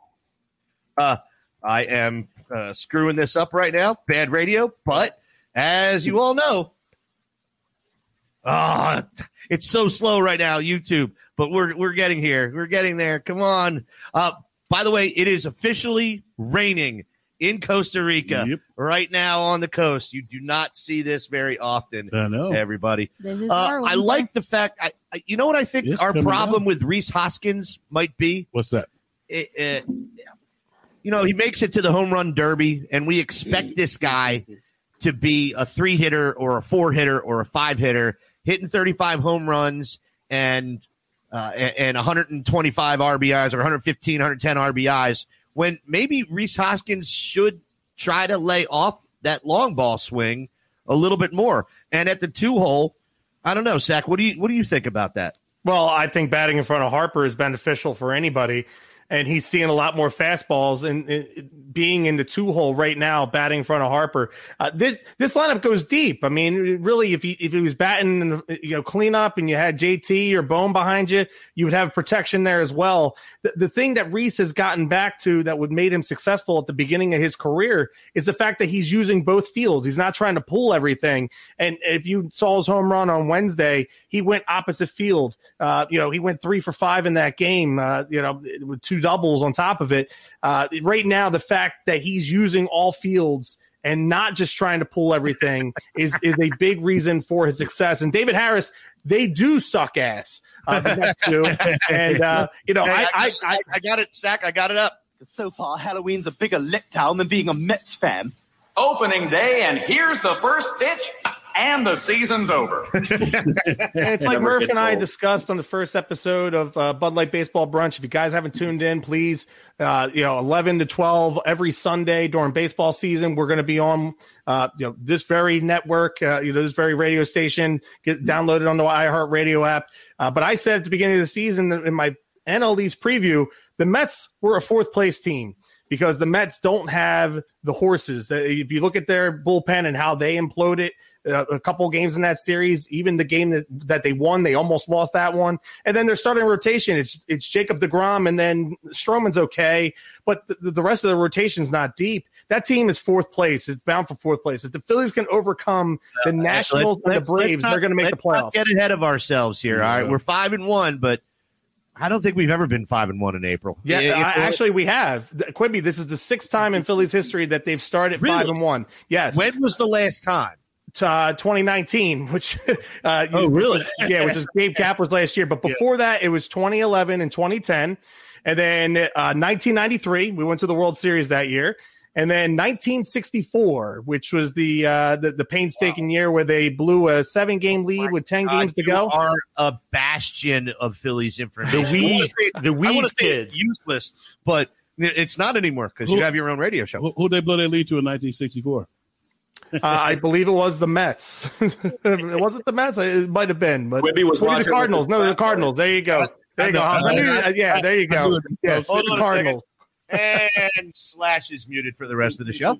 Uh, I am uh, screwing this up right now. Bad radio, but as you all know, ah, it's so slow right now, YouTube. But we're we're getting here. We're getting there. Come on. Uh, by the way, it is officially raining in Costa Rica Yep. right now on the coast. You do not see this very often, I know. everybody. This is Uh, our I winter. like the fact. I, I, you know what I think It's our coming problem down. with Rhys Hoskins might be. What's that? It, it, you know, he makes it to the home run derby, and we expect this guy to be a three hitter or a four hitter or a five hitter, hitting thirty-five home runs and uh, and and one hundred twenty-five R B Is or one hundred fifteen, one hundred ten R B Is. When maybe Rhys Hoskins should try to lay off that long ball swing a little bit more. And at the two hole, I don't know, Zach, what do you what do you think about that? Well, I think batting in front of Harper is beneficial for anybody, and he's seeing a lot more fastballs. And, and being in the two hole right now, batting in front of Harper, uh, this this lineup goes deep. I mean, really, if he if he was batting, you know, cleanup, and you had J T or Bone behind you, you would have protection there as well. The, the thing that Rhys has gotten back to that would made him successful at the beginning of his career is the fact that he's using both fields. He's not trying to pull everything. And if you saw his home run on Wednesday, he went opposite field. Uh, you know, he went three for five in that game, uh, you know, with two doubles on top of it. Uh, right now, the fact that he's using all fields and not just trying to pull everything is is a big reason for his success. And David Harris, they do suck ass. Uh, the Mets do. And uh, you know, Hey, I, I, I, I got it, Zach. I got it up. So far, Halloween's a bigger letdown than being a Mets fan. Opening day, and here's the first pitch, and the season's over. And it's like Murph and I discussed on the first episode of uh, Bud Light Baseball Brunch. If you guys haven't tuned in, please, uh, you know, eleven to twelve every Sunday during baseball season, we're going to be on, uh, you know, this very network, uh, you know, this very radio station. Get downloaded on the iHeartRadio app. Uh, but I said at the beginning of the season in my N L East preview, the Mets were a fourth place team, because the Mets don't have the horses. If you look at their bullpen and how they imploded uh, a couple games in that series, even the game that, that they won, they almost lost that one. And then their starting rotation, it's it's Jacob deGrom, and then Stroman's okay, but the, the rest of the rotation's not deep. That team is fourth place. It's bound for fourth place. If the Phillies can overcome the uh, Nationals and the Braves, not, they're going to make the playoffs. Not get ahead of ourselves here. Yeah. All right, we're five and one, but I don't think we've ever been five and one in April. Yeah, yeah I, actually, we have. Quibby, this is the sixth time in Phillies history that they've started really? five and one. Yes. When was the last time? Uh, twenty nineteen, which uh, oh really? Yeah, which is Gabe Kapler's last year. But before yeah. that, it was twenty eleven and twenty ten, and then uh, nineteen ninety-three. We went to the World Series that year. And then nineteen sixty-four, which was the uh, the, the painstaking wow. year where they blew a seven game lead with ten God, games to go. You are a bastion of Phillies information. The weed, the weed kids, useless, but it's not anymore because you have your own radio show. Who they blow their lead to in nineteen sixty-four? uh, I believe it was the Mets. It wasn't the Mets. It might have been, but Wibby was maybe the Cardinals. No, the Cardinals. There you go. There you go. I knew, yeah, there you go. Yeah, the Cardinals. And Slash is muted for the rest of the show.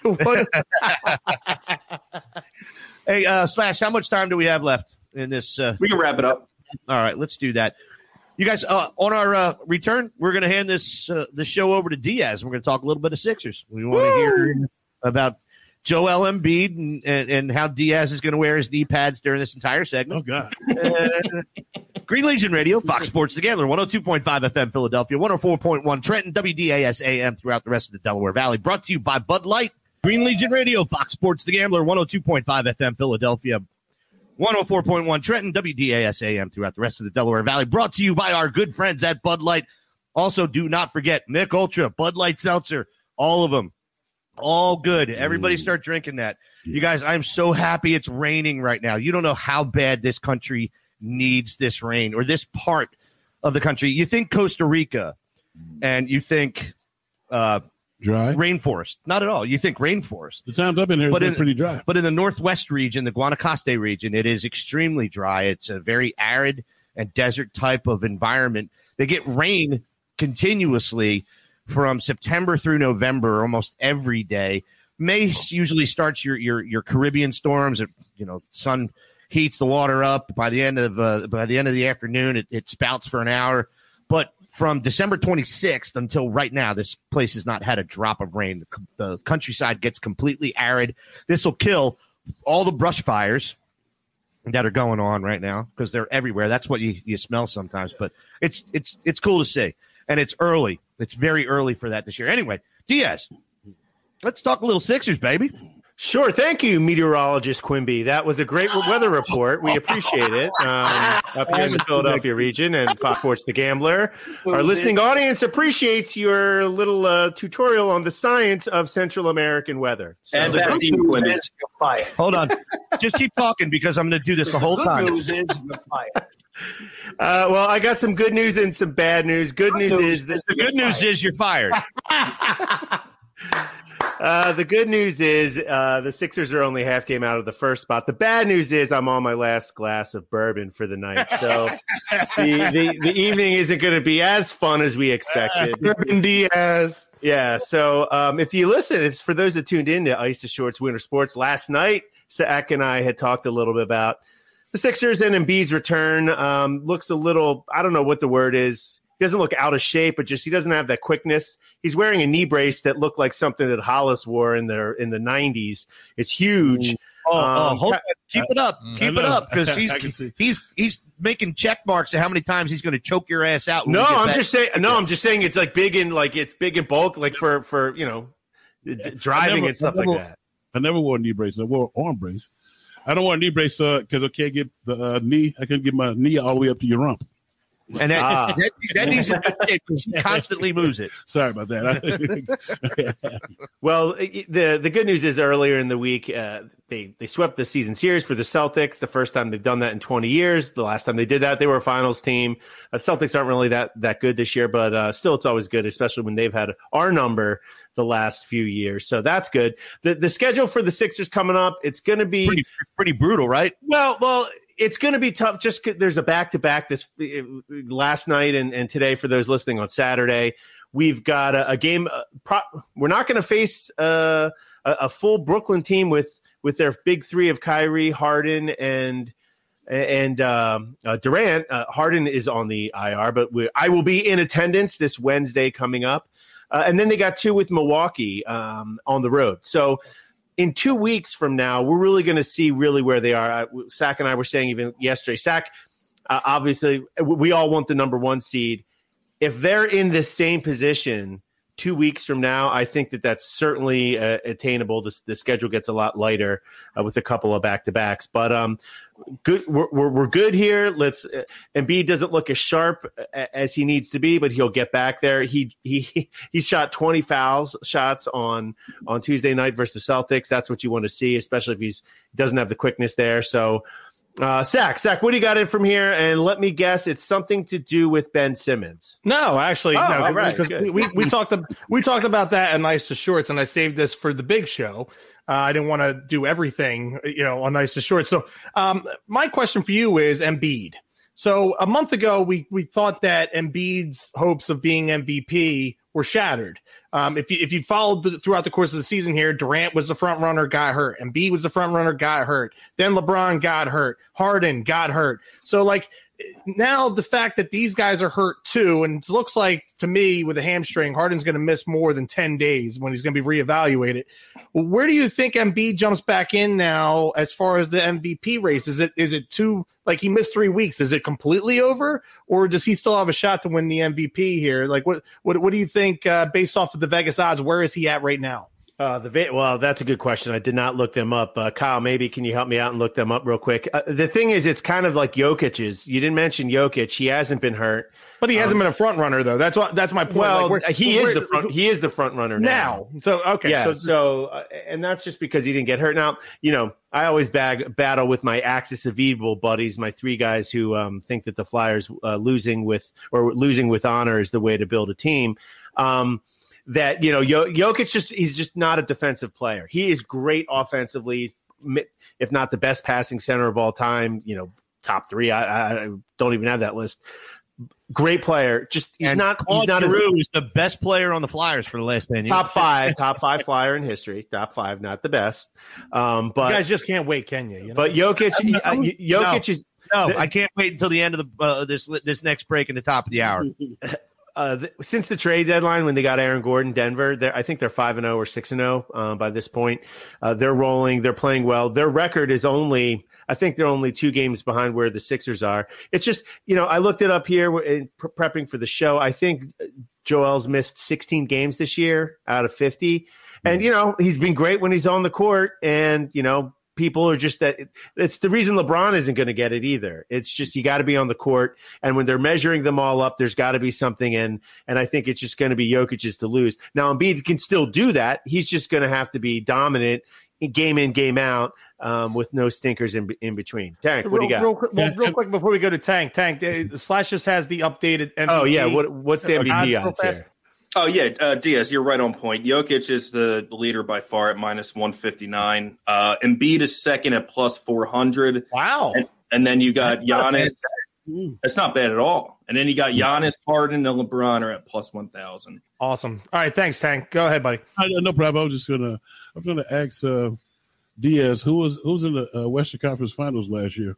Hey, uh, Slash, how much time do we have left in this? Uh, we can wrap it up. All right, let's do that. You guys, uh, on our uh, return, we're going to hand this uh, the show over to Diaz. We're going to talk a little bit of Sixers. We want to hear about Joel Embiid and, and, and how Diaz is going to wear his knee pads during this entire segment. Oh, God. Uh, Green Legion Radio, Fox Sports The Gambler, one oh two point five F M Philadelphia, one oh four point one Trenton, W D A S A M throughout the rest of the Delaware Valley. Brought to you by Bud Light. Green Legion Radio, Fox Sports The Gambler, one oh two point five F M Philadelphia, one oh four point one Trenton, W D A S A M throughout the rest of the Delaware Valley. Brought to you by our good friends at Bud Light. Also, do not forget Mick Ultra, Bud Light Seltzer, all of them. All good. Everybody start drinking that. You guys, I'm so happy it's raining right now. You don't know how bad this country needs this rain, or this part of the country. You think Costa Rica and you think uh, dry rainforest. Not at all. You think rainforest. The times I've been here has been pretty dry. But in the Northwest region, the Guanacaste region, it is extremely dry. It's a very arid and desert type of environment. They get rain continuously from September through November, almost every day. May usually starts your your your Caribbean storms. It, you know, sun heats the water up. By the end of uh, by the end of the afternoon, it, it spouts for an hour. But from December twenty-sixth until right now, this place has not had a drop of rain. The, the countryside gets completely arid. This will kill all the brush fires that are going on right now because they're everywhere. That's what you, you smell sometimes. But it's it's it's cool to see, and it's early. It's very early for that this year. Anyway, Diaz, let's talk a little Sixers, baby. Sure. Thank you, meteorologist Quimby. That was a great weather report. We appreciate it. Um, up here in the Philadelphia region and Fox Sports The Gambler. Our listening audience appreciates your little uh, tutorial on the science of Central American weather. So, and back to you, Quimby. Hold on. Just keep talking because I'm going to do this the whole time. The good news is you're fired. Uh, well, I got some good news and some bad news. Good news is that the good news is you're fired. Uh, the good news is uh, the Sixers are only half game out of the first spot. The bad news is I'm on my last glass of bourbon for the night, so the, the the evening isn't going to be as fun as we expected. Bourbon Diaz. Yeah, so um, if you listen, it's for those that tuned in to Ice to Shorts Winter Sports last night. Zach and I had talked a little bit about the Sixers and Embiid's return. Um, looks a little, I don't know what the word is. He doesn't look out of shape, but just he doesn't have that quickness. He's wearing a knee brace that looked like something that Hollis wore in the in the nineties. It's huge. Oh, um, oh hold, keep it up, keep it up, because he's he's he's making check marks of how many times he's going to choke your ass out. No, I'm back. just saying. No, I'm just saying it's like big in like it's big in bulk, like for for you know driving never, and stuff never, like that. I never wore a knee brace. I wore an arm brace. I don't wear a knee brace because uh, I can't get the uh, knee. I can't get my knee all the way up to your rump. And that, ah. that, that needs to be because he constantly moves it. Sorry about that. Well, the the good news is earlier in the week, uh, they, they swept the season series for the Celtics. The first time they've done that in twenty years. The last time they did that, they were a finals team. Uh, Celtics aren't really that, that good this year, but uh, still it's always good, especially when they've had our number the last few years. So that's good. The the schedule for the Sixers coming up, it's going to be pretty, pretty brutal, right? Well, well, it's going to be tough. Just there's a back to back this last night and, and today for those listening on Saturday. We've got a, a game. Uh, pro, we're not going to face uh, a, a full Brooklyn team with with their big three of Kyrie, Harden, and and um, uh, Durant. Uh, Harden is on the I R, but we, I will be in attendance this Wednesday coming up. Uh, and then they got two with Milwaukee um, on the road. So in two weeks from now, we're really going to see really where they are. I, Sack and I were saying even yesterday, Sack, uh, obviously, we all want the number one seed. If they're in the same position two weeks from now, I think that that's certainly uh, attainable. The, the schedule gets a lot lighter uh, with a couple of back-to-backs. But um, good, we're, we're, we're good here. Let's. Uh, Embiid doesn't look as sharp as he needs to be, but he'll get back there. He he he shot twenty fouls shots on on Tuesday night versus the Celtics. That's what you want to see, especially if he's doesn't have the quickness there. So. Uh, Sack, Sack, what do you got in from here? And let me guess, it's something to do with Ben Simmons. No, actually, oh, no, right, because we, we, we talked we talked about that in Nice to Shorts, and I saved this for the big show. Uh, I didn't want to do everything, you know, on Nice to Shorts. So, um, my question for you is Embiid. So a month ago, we we thought that Embiid's hopes of being M V P were shattered. Um, if you if you followed the, throughout the course of the season here, Durant was the front runner, got hurt. Embiid was the front runner, got hurt. Then LeBron got hurt. Harden got hurt. So like now the fact that these guys are hurt too, and it looks like to me with a hamstring, Harden's going to miss more than ten days when he's going to be reevaluated. Well, where do you think Embiid jumps back in now as far as the M V P race? Is it is it too like he missed three weeks? Is it completely over, or does he still have a shot to win the M V P here? Like what what what do you think uh, based off of the Vegas odds? Where is he at right now? Uh, the well, that's a good question. I did not look them up. Uh, Kyle, maybe can you help me out and look them up real quick? Uh, the thing is, it's kind of like Jokic's. You didn't mention Jokic. He hasn't been hurt, but he hasn't um, been a front runner though. That's what that's my point. Well, like, he is the front. He is the front runner now. now. So okay, yeah. So, so uh, and that's just because he didn't get hurt. Now, you know, I always bag, battle with my Axis of Evil buddies, my three guys who um, think that the Flyers uh, losing with or losing with honor is the way to build a team. Um, That, you know, Jokic just he's just not a defensive player. He is great offensively, if not the best passing center of all time, you know, top three. I, I don't even have that list. Great player. Just he's and not Claude he's not Giroux is the best player on the Flyers for the last ten years. Top five, top five Flyer in history. Top five, not the best. Um, but you guys just can't wait, can you? you know? But Jokic, uh, Jokic no, is no. The, I can't wait until the end of the uh, this this next break in the top of the hour. Uh, th- since the trade deadline, when they got Aaron Gordon, Denver, I think they're five and zero or six and zero uh, by this point. Uh, they're rolling, they're playing well. Their record is only, I think, they're only two games behind where the Sixers are. It's just, you know, I looked it up here in pre- prepping for the show. I think Joel's missed sixteen games this year out of fifty, and you know he's been great when he's on the court, and you know. People are just that it's the reason LeBron isn't going to get it either. It's just you got to be on the court. And when they're measuring them all up, there's got to be something in. And I think it's just going to be Jokic's to lose. Now, Embiid can still do that. He's just going to have to be dominant game in, game out um, with no stinkers in in between. Tank, what real, do you got? Real, quick, well, real quick before we go to Tank, Tank, uh, Slash just has the updated M V P. Oh, yeah. What, what's the M V P odds here? Oh, yeah, uh, Diaz, you're right on point. Jokic is the leader by far at minus one fifty-nine. Uh, Embiid is second at plus four hundred. Wow. And, and then you got That's Giannis. Not That's not bad at all. And then you got Giannis, Harden, and LeBron are at plus one thousand. Awesome. All right, thanks, Tank. Go ahead, buddy. I, no problem. I was just going to – I'm going to ask uh, Diaz, who was who was in the uh, Western Conference Finals last year?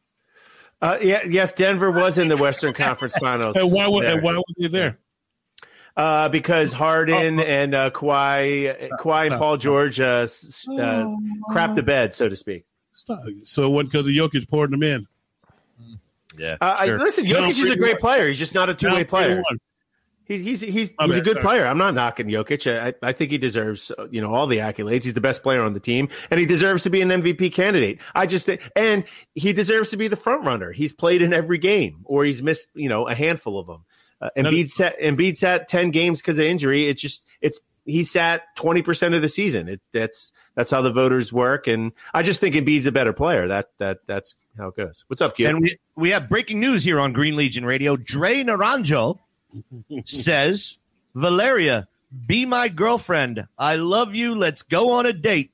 Uh, yeah, yes, Denver was in the Western Conference Finals. And why, were, and why were they there? Uh, because Harden oh, and uh, Kawhi, Kawhi and Paul George uh, uh, crap the bed, so to speak. So it wasn't because of Jokic pouring them in. Yeah. Uh, sure. I, listen, Jokic is a great player. He's just not a two-way player. He's he's he's, My he's a bad, good sorry. player. I'm not knocking Jokic. I, I think he deserves uh, you know all the accolades. He's the best player on the team, and he deserves to be an M V P candidate. I just think, and he deserves to be the front runner. He's played in every game, or he's missed you know a handful of them. Uh, Embiid sat Embiid sat ten games because of injury. It's just it's he sat twenty percent of the season. It, that's that's how the voters work, and I just think Embiid's a better player. That that that's how it goes. What's up, Q? And we we have breaking news here on Green Legion Radio. Dre Naranjo says, Valeria, be my girlfriend. I love you. Let's go on a date.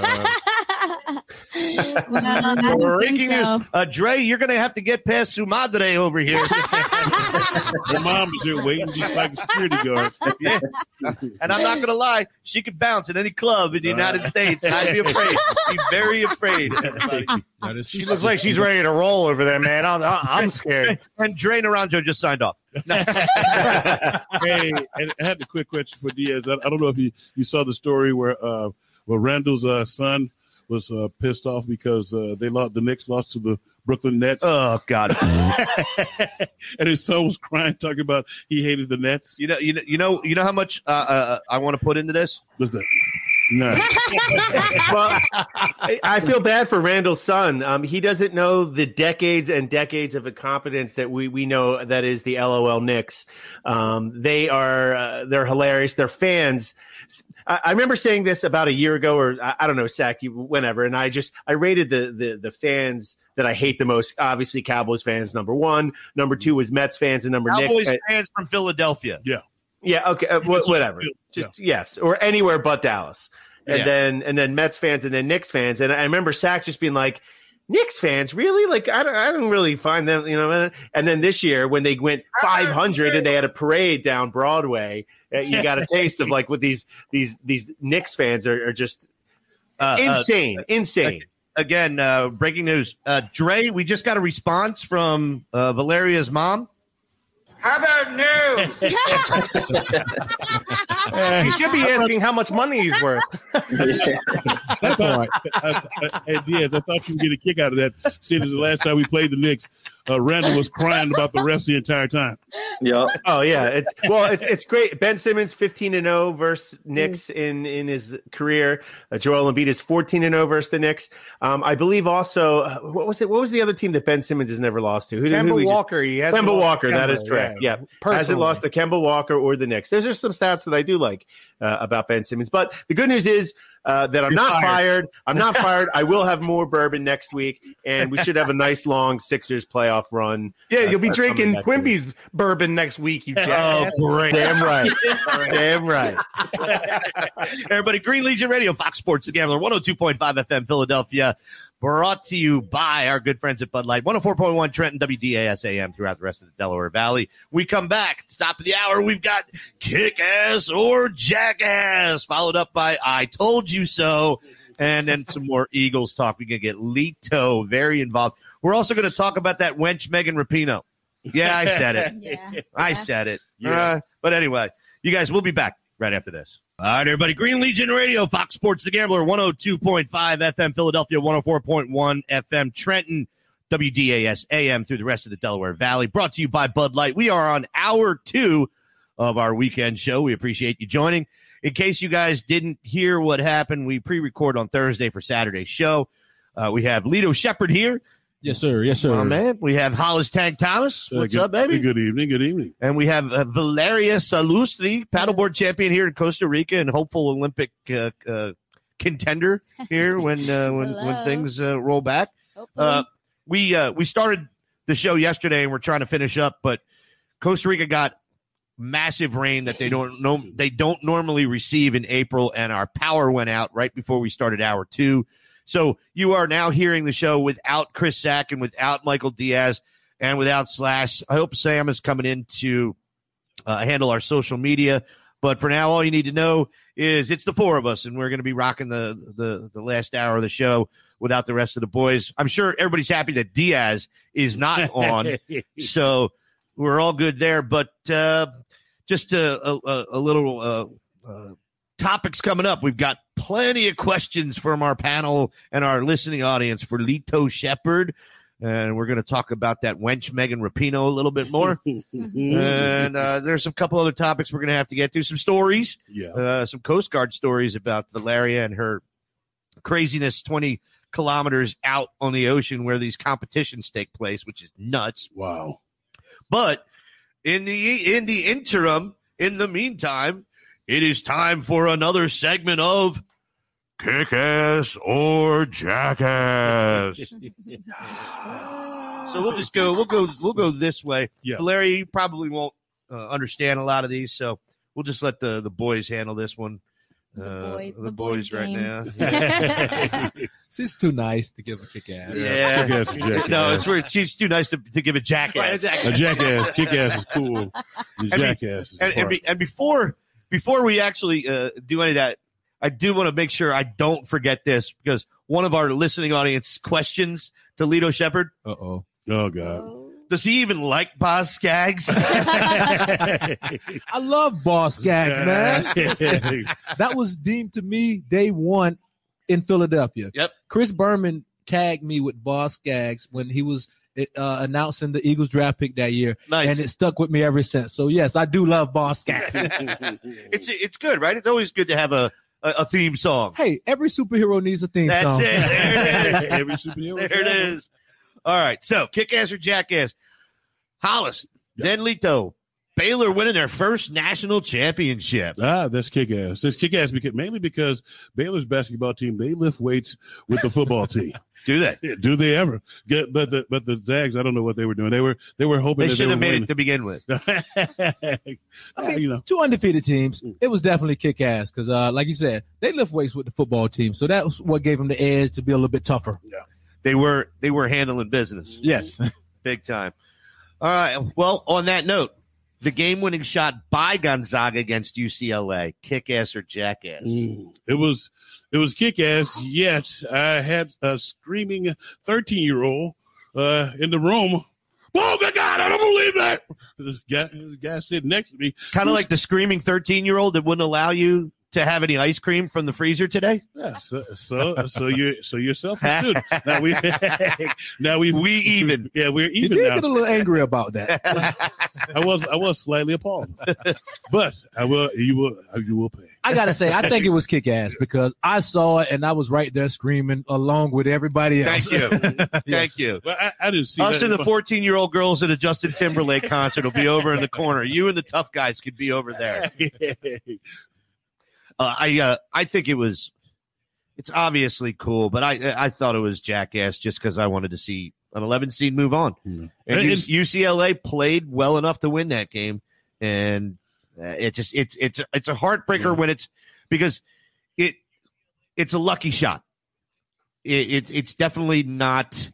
Well, I don't Breaking think so. news. Uh, Dre, you're going to have to get past Su Madre over here. Her mom is here waiting just like a security guard. Yeah. And I'm not going to lie, she could bounce in any club in the United States. I'd be afraid. Be very afraid. She looks like she's ready to roll over there, man. I'm, I'm scared. And Dre Naranjo just signed off. Hey, and I had a quick question for Diaz. I, I don't know if you, you saw the story where uh, where Randall's uh, son was uh, pissed off because uh, they lost. The Knicks lost to the Brooklyn Nets. Oh God! And his son was crying, talking about he hated the Nets. You know, you know, you know, you know how much uh, uh, I want to put into this. What's that? No. Well, I, I feel bad for Randall's son. Um, he doesn't know the decades and decades of incompetence that we, we know that is the LOL Knicks. Um, they are uh, they're hilarious. They're fans. I, I remember saying this about a year ago, or I, I don't know, Sack, you, whenever, and I just I rated the the the fans that I hate the most. Obviously, Cowboys fans number one. Number two was Mets fans, and number Cowboys Nick, fans from Philadelphia. Yeah. Yeah, okay, uh, wh- whatever. Just Yeah. yes, or anywhere but Dallas. And Yeah. then and then Mets fans and then Knicks fans. And I remember Sack just being like, Knicks fans, really? Like I don't I don't really find them, you know. And then this year when they went five hundred and they had a parade down Broadway, uh, you got a taste of like what these these these Knicks fans are, are just Uh, uh, insane, insane. Again, uh, breaking news. Uh, Dre, we just got a response from uh, Valeria's mom. How about no? You should be asking how much money he's worth. That's all right. I, I, hey, Diaz, I thought you would get a kick out of that. Seeing as the last time we played the Knicks, uh, Randall was crying about the refs the entire time. Yep. Oh yeah, it's well, it's it's great. Ben Simmons fifteen and zero versus Knicks in in his career. Uh, Joel Embiid is fourteen and zero versus the Knicks. Um, I believe also uh, what was it? What was the other team that Ben Simmons has never lost to? Who, Kemba who we just- Walker. He has Kemba Walker. That is Kemba, correct. Yeah, hasn't Personally. lost to Kemba Walker or the Knicks. There's just some stats that I do like uh, about Ben Simmons. But the good news is uh, that I'm You're not fired. fired. I'm not fired. I will have more bourbon next week, and we should have a nice long Sixers playoff run. Yeah, you'll be uh, drinking coming next week. Quimby's bourbon next week, you Oh, jackass. great. Damn right. Damn right. Everybody, Green Legion Radio, Fox Sports The Gambler, one oh two point five F M Philadelphia. Brought to you by our good friends at Bud Light, one oh four point one Trenton, W D A S A M throughout the rest of the Delaware Valley. We come back, top of the hour, we've got Kick Ass or Jackass, followed up by I Told You So, and then some more Eagles talk. We're going to get Lito very involved. We're also going to talk about that wench Megan Rapinoe. Yeah, I said it. Yeah. I said it. Yeah. Uh, but anyway, you guys, we'll be back right after this. All right, everybody. Green Legion Radio, Fox Sports The Gambler, one oh two point five F M Philadelphia, one oh four point one F M Trenton, W D A S A M through the rest of the Delaware Valley. Brought to you by Bud Light. We are on hour two of our weekend show. We appreciate you joining. In case you guys didn't hear what happened, we pre-record on Thursday for Saturday's show. Uh, we have Lito Shepard here. Yes, sir. Yes, sir. Oh, man. We have Hollis Tank Thomas. Uh, What's good, up, baby? Good evening. Good evening. And we have uh, Valeria Salustri, paddleboard champion here in Costa Rica and hopeful Olympic uh, uh, contender here when uh, when, when Hello. things uh, roll back. Hopefully. Uh, we uh, we started the show yesterday and we're trying to finish up, but Costa Rica got massive rain that they don't know they don't normally receive in April, and our power went out right before we started hour two. So you are now hearing the show without Chris Sack and without Michael Diaz and without Slash. I hope Sam is coming in to uh, handle our social media. But for now, all you need to know is it's the four of us, and we're going to be rocking the, the, the last hour of the show without the rest of the boys. I'm sure everybody's happy that Diaz is not on, so we're all good there. But uh, just a, a, a little uh, uh, topics coming up. We've got plenty of questions from our panel and our listening audience for Lito Shepard. And we're going to talk about that wench Megan Rapinoe a little bit more. and uh, there's a couple other topics we're going to have to get to. Some stories, Yeah. uh, some Coast Guard stories about Valeria and her craziness twenty kilometers out on the ocean where these competitions take place, which is nuts. Wow. But in the in the interim, in the meantime, it is time for another segment of Kick-Ass or Jackass. So we'll just go. We'll go. We'll go this way. Yeah. Valeria, you probably won't uh, understand a lot of these, so we'll just let the, the boys handle this one. The Uh, boys, the, the boys, boys right game. now. She's too nice to give a kick ass. Yeah. Kick-Ass or Jackass. No, it's where she's too nice to, to give a jackass. A jackass. Kick-Ass is cool. The jackass is And, and, hard. be, and before before we actually uh, do any of that, I do want to make sure I don't forget this because one of our listening audience questions to Lito Shepherd. Uh oh. Oh, God. Does he even like Boz Skaggs? I love Boss Skaggs, man. That was deemed to me day one in Philadelphia. Yep. Chris Berman tagged me with Boss Skaggs when he was uh, announcing the Eagles draft pick that year. Nice. And it stuck with me ever since. So, yes, I do love Boss Skaggs. it's it's good, right? It's always good to have a, a, a theme song. Hey, every superhero needs a theme That's song. it. There it is. Every superhero. There it is. All right. So, kick-ass or jackass? Hollis, then Lito. Baylor winning their first national championship. Ah, that's kick-ass. That's kick-ass because, mainly because Baylor's basketball team, they lift weights with the football team. Do they? Do they ever? Get, but the but the Zags, I don't know what they were doing. They were they were hoping They that should have they were made it to begin with. I mean, you know. two undefeated teams. It was definitely kick ass because, uh, like you said, they lift weights with the football team. So that was what gave them the edge to be a little bit tougher. They were they were handling business. Yes. Big time. All right. Well, on that note, the game-winning shot by Gonzaga against U C L A, kick-ass or jackass? Mm, it was it was kick-ass, yet I had a screaming thirteen-year-old uh, in the room. Oh, my God, I don't believe that. This guy, this guy sitting next to me. Kind of like the screaming thirteen-year-old that wouldn't allow you to have any ice cream from the freezer today? Yeah, so so so you so yourself understood. Now we now we we even. Yeah, we're You even did now. get a little angry about that. I was I was slightly appalled, but I will you will you will pay. I gotta say, I think it was kick ass because I saw it and I was right there screaming along with everybody else. Thank you. Yes. Thank you. Well, I, I didn't see Us that. and the fourteen-year-old girls at a Justin Timberlake concert will be over in the corner. You and the tough guys could be over there. Uh, I uh, I think it was. It's obviously cool, but I I thought it was jackass just because I wanted to see an eleven seed move on. Mm. And And U- it's- U C L A played well enough to win that game, and uh, it just it's it's it's a heartbreaker Yeah. when it's because it it's a lucky shot. It, it it's definitely not,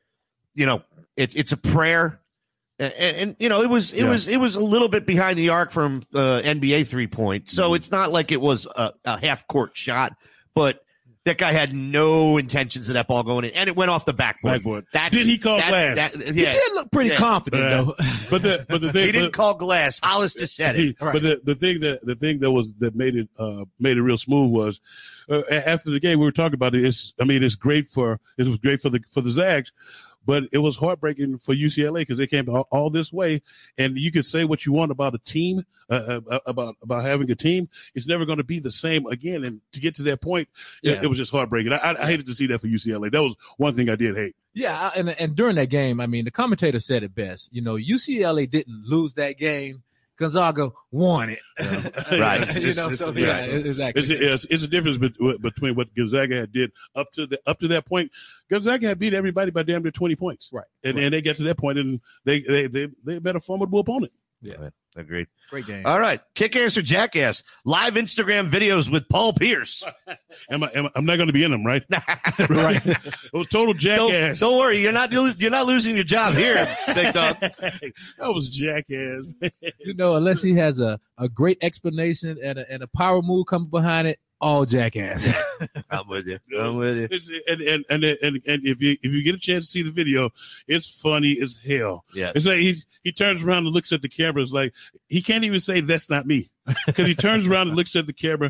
you know, it, it's a prayer. And, and you know, it was it Yeah. was it was a little bit behind the arc from uh, N B A three point, so Mhm. it's not like it was a, a half court shot. But that guy had no intentions of that ball going in, and it went off the backboard. Backboard. That's, Did he call that- glass? that- He yeah, did look pretty Yeah. confident Uh, though. But the but the thing he didn't but, call glass. Hollis just said it. Right. But the, the thing that the thing that was that made it uh, made it real smooth was uh, a- after the game we were talking about it. It's I mean it's great for it was great for the for the Zags, but it was heartbreaking for U C L A because they came all, all this way. And you could say what you want about a team, uh, uh, about about having a team. It's never going to be the same again. And to get to that point, it, Yeah. it was just heartbreaking. I, I, I hated to see that for U C L A. That was one thing I did hate. Yeah, I- and and during that game, I mean, the commentator said it best. You know, U C L A didn't lose that game. Gonzaga won it. Right. you know, It's- so it's- yeah, exactly. It's, it's, it's a difference bet- between what Gonzaga had did up to the up to that point. Gonzaga had beat everybody by damn near twenty points, Right. And right. and they get to that point, and they they they they met a formidable opponent. Yeah. Agreed. Great game. All right, kick ass or jackass? Live Instagram videos with Paul Pierce. Am I? Am I I'm not going to be in them, right? right. It was total Don't, jackass. don't worry, you're not lo- you're not losing your job here, big dog. that was jackass. You know, unless he has a, a great explanation and a, and a power move coming behind it, all jackass. I'm with you. I'm with you. It's, and, and and and and if you if you get a chance to see the video, it's funny as hell. Yeah. It's like he's he turns around and looks at the camera. It's like he can't even say that's not me because he turns around and looks at the camera.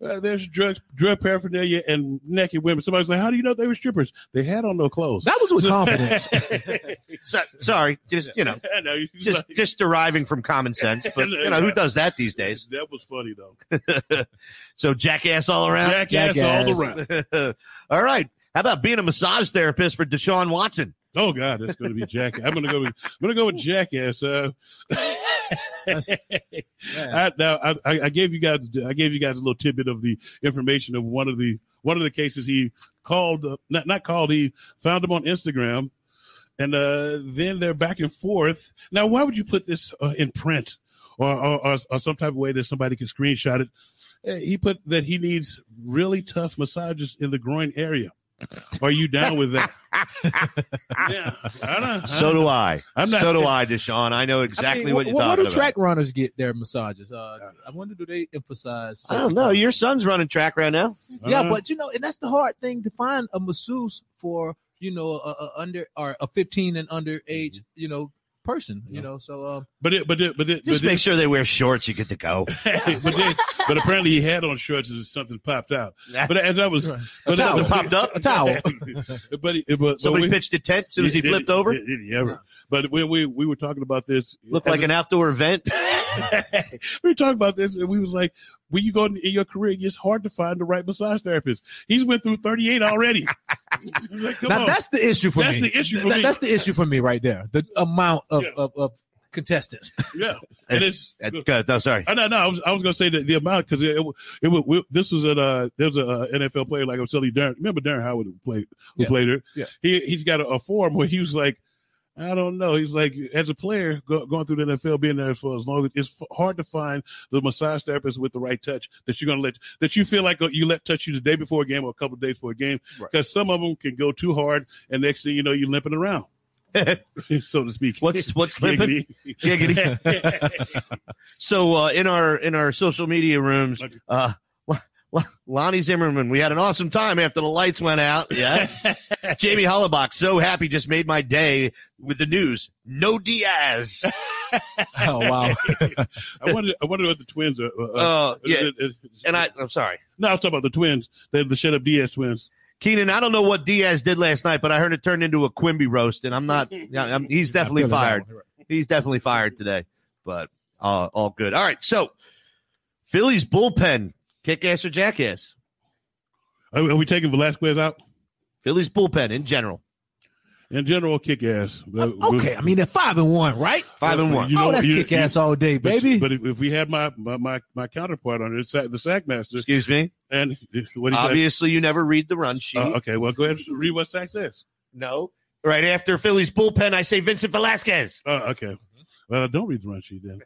uh, there's drug drug paraphernalia and naked women. Somebody's like, how do you know they were strippers? They had on no clothes. That was with confidence. so, sorry, just you know, I know just just, like, just deriving from common sense. But you know, who does that these days? That was funny though. So jackass all around. Jackass, Jackass. all around. All right. How about being a massage therapist for Deshaun Watson? Oh God, that's going to be Jackass. I'm going to go. With, I'm going to go with Jackass. Uh, I, now I, I gave you guys. I gave you guys a little tidbit of the information of one of the one of the cases he called. Uh, not not called. He found him on Instagram, and uh, then they're back and forth. Now, why would you put this uh, in print or, or, or or some type of way that somebody can screenshot it? Uh, he put that he needs really tough massages in the groin area. Are you down with that? Yeah, I don't, So do I. I'm not, so do I, Deshaun. I know exactly I mean, what you're what, talking what do about. track runners get their massages? Uh, I wonder, do they emphasize? I don't know. Your son's running track right now. Yeah, Uh-huh. but you know, and that's the hard thing to find a masseuse for, you know, a, a under or a fifteen and under age, you know, person. You know, so um, But it, but it, but it, Just but make it, sure they wear shorts. You get to go. but, they, but apparently he had on shorts and something popped out. But as I was, a but towel but- popped up? a towel. but, it- but Somebody but we, pitched a tent as soon as he did- flipped did- over. did- did he ever? But when we we were talking about this, Looked as like a- an outdoor event. we were talking about this, and we was like, when you go in, in your career, it's hard to find the right massage therapist. He's went through thirty-eight already. Like, come Now on. that's the issue for That's me. the issue for That- me. That's the issue for me right there. The amount of, Yeah. of, of contestants. Yeah, and it's Uh, Good. No, sorry. I know, no, I was, I was gonna say that the amount because it, it, it, it, this was at uh there was a uh, N F L player like I was telling you, Darren. Remember Darren Howard who played who Yeah. played her? Yeah. He he's got a, a forum where he was like, I don't know. He's like, as a player go, going through the N F L, being there for as long as it's f- hard to find the massage therapist with the right touch that you're gonna let that you feel like you let touch you the day before a game or a couple of days before a game because some of them can go too hard and next thing you know you're limping around. So to speak. What's what's limping? Giggity. So uh, in our in our social media rooms, uh, Lonnie Zimmerman, we had an awesome time after the lights went out. Yeah. Jamie Hollabach, so happy, just made my day with the news. No Diaz. Oh wow. I wonder. I wonder what the Twins are. Uh, Uh, yeah. uh, uh, And I, I'm sorry. No, I was talking about the Twins. They're the Shut Up Diaz twins. Keenan, I don't know what Diaz did last night, but I heard it turned into a Quimby roast, and I'm not. Yeah, I'm, he's definitely I feel it fired. now. He's definitely fired today, but uh, all good. All right, so Phillies bullpen, kick ass or jackass? Are, are we taking Velasquez out? Phillies bullpen in general, In general, kick ass. But- Okay, I mean they're five and one, right? five and one. You know, oh, that's you- kick ass all day, But, baby. but if, if we had my my my, my counterpart on it, it's the Sackmaster, Excuse me. and what do you say? Obviously, you never read the run sheet. Uh, okay, well, go ahead and read what Sack says. No. Right after Phillies bullpen, I say Vincent Velasquez. Uh, okay. Well, don't read the run sheet then.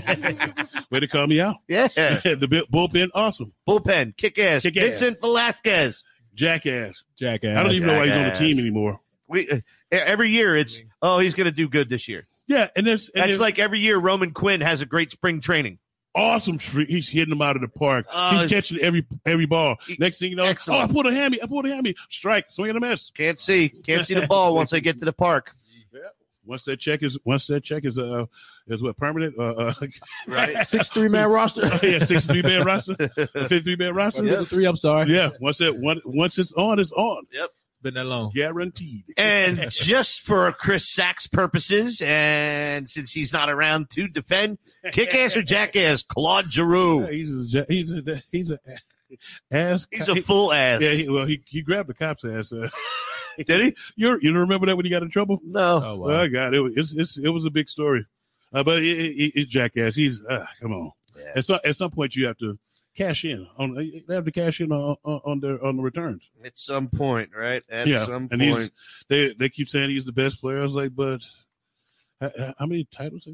Way to call me out. Yeah. The bi- bullpen, awesome. Bullpen, kick ass. Kick ass. Vincent Velasquez. Jackass. Jackass. I don't even know why he's on the Jackass. team anymore. We uh, every year it's oh he's going to do good this year. Yeah, and there's and That's there's like every year Roman Quinn has a great spring training. awesome. Streak. He's hitting them out of the park. Oh, he's it's- catching every every ball. Next thing you know, Excellent. oh, I pulled a hammy. I pulled a hammy. Strike. Swing and a miss. Can't see, can't see the ball once they get to the park. Once that check is once that check is uh is what permanent uh, uh Right. Six three man roster. yeah six three man roster fifty three man roster Yeah, three. I'm sorry. yeah once that one once it's on it's on Been that long. guaranteed. And just for Chris Sachs purposes, and since he's not around to defend, kick ass or jackass, Claude Giroux. Yeah, he's a he's a he's a ass. He's a full ass. Yeah, he, well he he grabbed the cop's ass. Uh, Did he? You you don't remember that when he got in trouble? No. Oh wow. Well, I got it. Was, it's, it's, it was a big story, uh, but it, it, it's jackass. He's uh, come on. Yeah. At some at some point you have to cash in on. They have to cash in on on, on their on the returns. At some point, right? At yeah, some and he's point. they they keep saying he's the best player. I was like, but how, how many titles?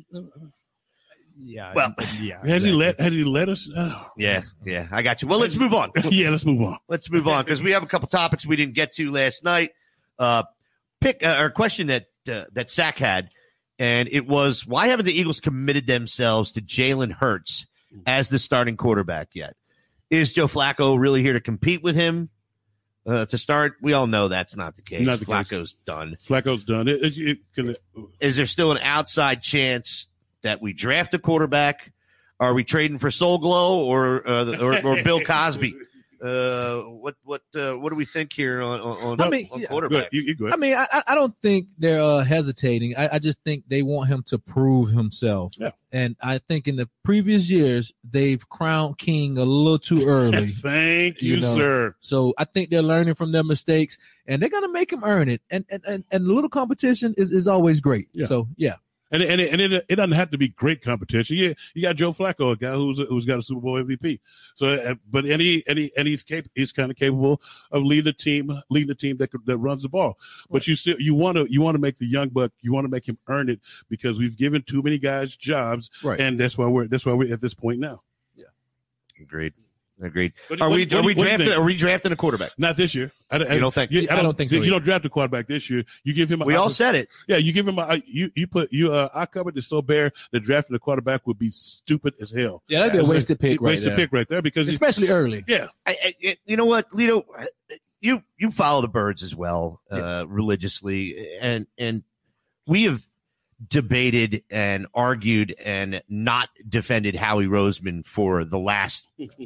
Yeah. Well, yeah. Has he let has he let us? Oh. Yeah, yeah, I got you. Well, let's move on. Yeah, let's move on. Let's move on because we have a couple topics we didn't get to last night. Uh, pick uh, or question that uh, that Sack had, and it was why haven't the Eagles committed themselves to Jalen Hurts as the starting quarterback yet? Is Joe Flacco really here to compete with him? Uh, to start, we all know that's not the case. Not the case. Flacco's done. Flacco's done. It, it, it, Is there still an outside chance that we draft a quarterback? Are we trading for Soul Glow or uh, or, or Bill Cosby? Uh, what what uh, what do we think here on on, I mean, on yeah. quarterback? You, you go I ahead. mean, I, I don't think they're uh, hesitating. I, I just think they want him to prove himself. Yeah. And I think in the previous years, they've crowned King a little too early. Thank you, You know, sir. So I think they're learning from their mistakes, and they're going to make him earn it. And and, and, and a little competition is, is always great. Yeah. So, yeah. And and it, and it, it doesn't have to be great competition. Yeah, you got Joe Flacco, a guy who's who's got a Super Bowl M V P. So, uh, but and he and he and he's cap- he's kind of capable of leading a team, leading a team that that runs the ball. But you still you want to you want to make the young buck, you want to make him earn it because we've given too many guys jobs, Right. and that's why we're that's why we're at this point now. Agreed. Agreed. What- Are what- we what- are we what do you drafting think? are we drafting a quarterback? Not this year. I, I, You don't think? You, I don't think so You either. don't draft a quarterback this year. You give him. A We all said it. Yeah, you give him a you you put you uh I covered this so bare that drafting a quarterback would be stupid as hell. Yeah, that'd be a It's wasted pick right wasted there. pick right there because he- Especially early. yeah. I, I, you know what, Lito, you you follow the Birds as well uh, religiously, and and we have debated and argued and not defended Howie Roseman for the last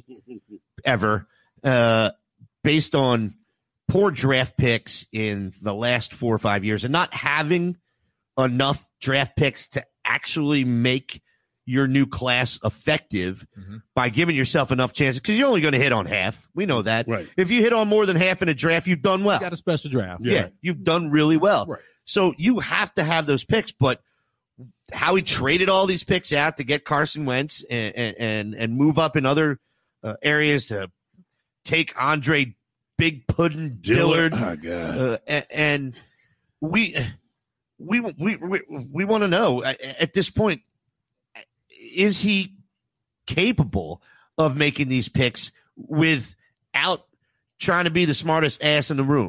ever, uh, based on poor draft picks in the last four or five years and not having enough draft picks to actually make your new class effective Mhm. by giving yourself enough chances because you're only going to hit on half. We know that. Right. If you hit on more than half in a draft, you've done well. You got a special draft. Yeah, Right. you've done really well. Right. So you have to have those picks, but how he traded all these picks out to get Carson Wentz and and and move up in other uh, areas to take Andre Big Puddin Dillard, Oh God. uh, and, and we we we we, we want to know at, at this point, is he capable of making these picks without trying to be the smartest ass in the room?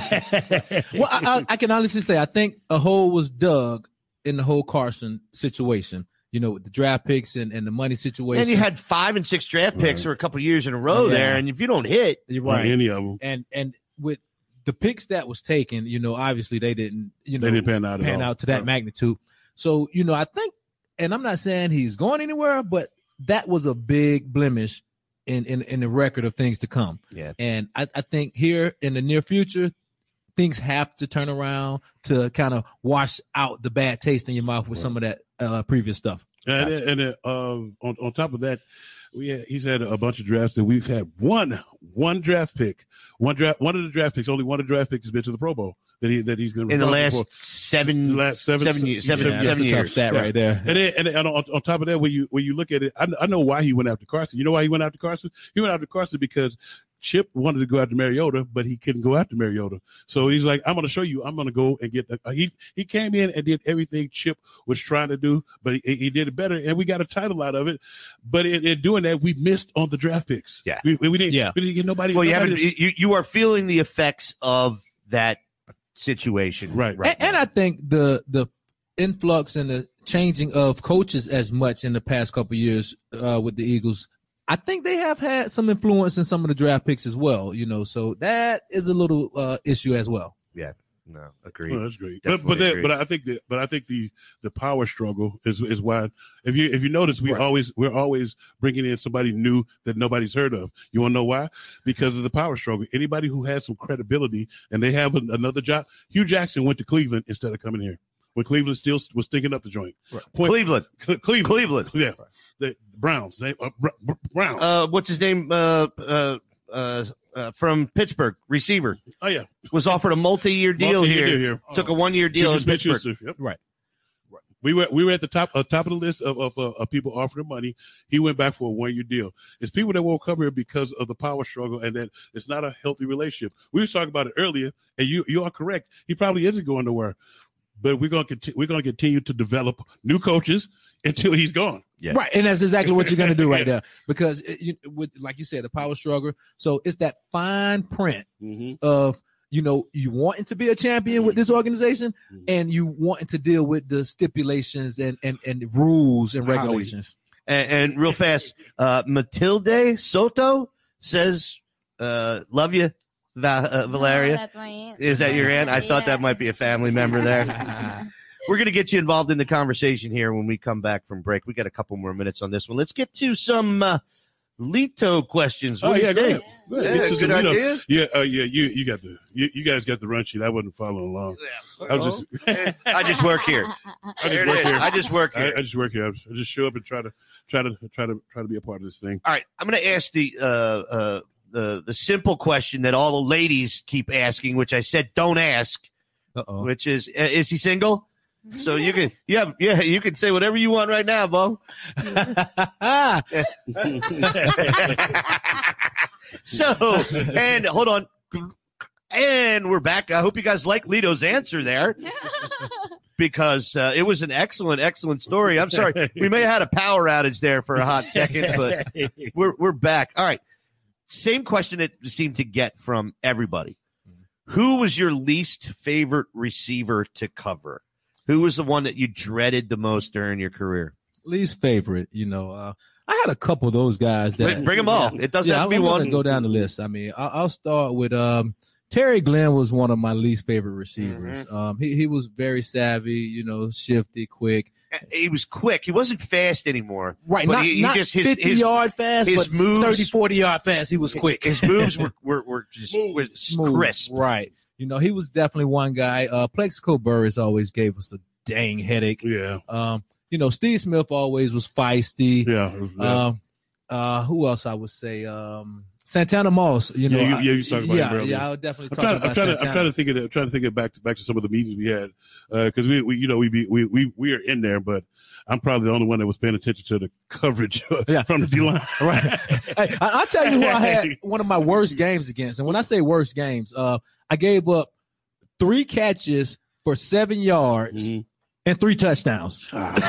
Well, I, I, I can honestly say I think a hole was dug in the whole Carson situation. You know, with the draft picks and, and the money situation. And you had five and six draft picks for a couple of years in a row Yeah. there, and if you don't hit, You're Right. right. Any of them. And and with the picks that was taken, you know, obviously they didn't, you know, They didn't pan out at pan all. out to that Right. magnitude. So, you know, I think, and I'm not saying he's going anywhere, but that was a big blemish in in, in the record of things to come. Yeah. And I, I think here in the near future, things have to turn around to kind of wash out the bad taste in your mouth with some of that uh, previous stuff. And and uh, um, on on top of that, we had, he's had a bunch of drafts that we've had one one draft pick, one draft one of the draft picks, only one of the draft picks has been to the Pro Bowl that he that he's been in the responsible last for. seven, The last seven seven, years, seven, yeah, that's seven a tough years. stat Yeah. right there. And then, and, then, and on, on top of that, when you when you look at it, I, I know why he went after Carson. You know why he went after Carson? He went after Carson because Chip wanted to go after Mariota, but he couldn't go after Mariota. So he's like, I'm going to show you. I'm going to go and get. The, uh, he he came in and did everything Chip was trying to do, but he, he did it better, and we got a title out of it. But in, in doing that, we missed on the draft picks. Yeah. we, we didn't. Yeah. we didn't get nobody. Well, you nobody haven't. to- You, you are feeling the effects of that situation, Right. and, and I think the the influx and the changing of coaches as much in the past couple of years uh, with the Eagles, I think they have had some influence in some of the draft picks as well. You know, so that is a little uh, issue as well. Yeah. No, agreed. Oh, that's great. But Definitely but that, agree. but I think that but I think the the power struggle is is why if you if you notice we Right. always we're always bringing in somebody new that nobody's heard of. You want to know why? Because of the power struggle. Anybody who has some credibility and they have an, another job. Hugh Jackson went to Cleveland instead of coming here. When Cleveland still was stinking up the joint. Right. Point- Cleveland, Cle- Cleveland, Cleveland. yeah, the Browns. They uh, Br- Br- Browns. Uh, what's his name? Uh, uh, uh, uh, from Pittsburgh, receiver, oh yeah, was offered a multi-year deal Multi-year here. deal here. Took a one-year deal in Jimmy Pittsburgh. Smith-Schuster, yep. Right. We were we were at the top uh, top of the list of of, uh, of people offering money. He went back for a one year deal. It's people that won't come here because of the power struggle, and that it's not a healthy relationship. We were talking about it earlier, and you you are correct. He probably isn't going nowhere, but we're going to conti- we're going to continue to develop new coaches until he's gone. Yeah. Right, and that's exactly what you're going to do right there, because it, you, with like you said, the power struggle. So it's that fine print Mm-hmm. of, you know, you wanting to be a champion with this organization, Mhm. and you wanting to deal with the stipulations and and, and rules and Golly. regulations. And, and real fast, uh, Matilde Soto says, uh, "Love you, Va- uh, Valeria." No, that's my aunt. Is that your aunt? I thought Yeah. that might be a family member there. we're going to get you involved in the conversation here when we come back from break. We got a couple more minutes on this one. Let's get to some uh, Lito questions. What oh do you yeah, think? go ahead. Yeah, It's just, good you know, idea. yeah, uh, yeah. You you got the you, you guys got the run sheet. I wasn't following along. Yeah. I was just I just work here. I There just it work is. here. I just work here. I, I just work here. I just, I just show up and try to try to try to try to be a part of this thing. All right, I'm going to ask the uh, uh, the the simple question that all the ladies keep asking, which I said don't ask, Uh-oh. which is uh, is he single? So you can yeah yeah you can say whatever you want right now, Bo. So and hold on, and we're back. I hope you guys like Lito's answer there. Because uh, it was an excellent, excellent story. I'm sorry, we may have had a power outage there for a hot second, but we're we're back. All right, same question it seemed to get from everybody. Who was your least favorite receiver to cover? Who was the one that you dreaded the most during your career? Least favorite, you know, uh, I had a couple of those guys that Bring, bring them all. It doesn't yeah, have to be I'm one. gonna go down the list. I mean, I'll, I'll start with um, Terry Glenn was one of my least favorite receivers. Mm-hmm. Um, he he was very savvy, you know, shifty, quick. He was quick. He wasn't fast anymore. Right, but not, he, he not just his, fifty his, yard fast, his but moves, thirty, forty yard fast. He was quick. His moves were were, were just were Smooth, crisp. Right. You know, he was definitely one guy. Uh, Plexico Burris always gave us a dang headache. Yeah. Um, you know, Steve Smith always was feisty. Yeah. yeah. Um, uh, who else I would say? Um, Santana Moss. You know, yeah, you, I- yeah, you talking about yeah, him earlier. yeah, I would definitely I'm talk trying, about I'm trying, to, I'm Santana. trying to think of, I'm trying to think of back to back to some of the meetings we had because we, we, you know, we be we we we are in there, but I'm probably the only one that was paying attention to the coverage Yeah. from the D line. Right. Hey, I, I'll tell you who I had one of my worst games against. And when I say worst games, uh, I gave up three catches for seven yards Mm-hmm. and three touchdowns.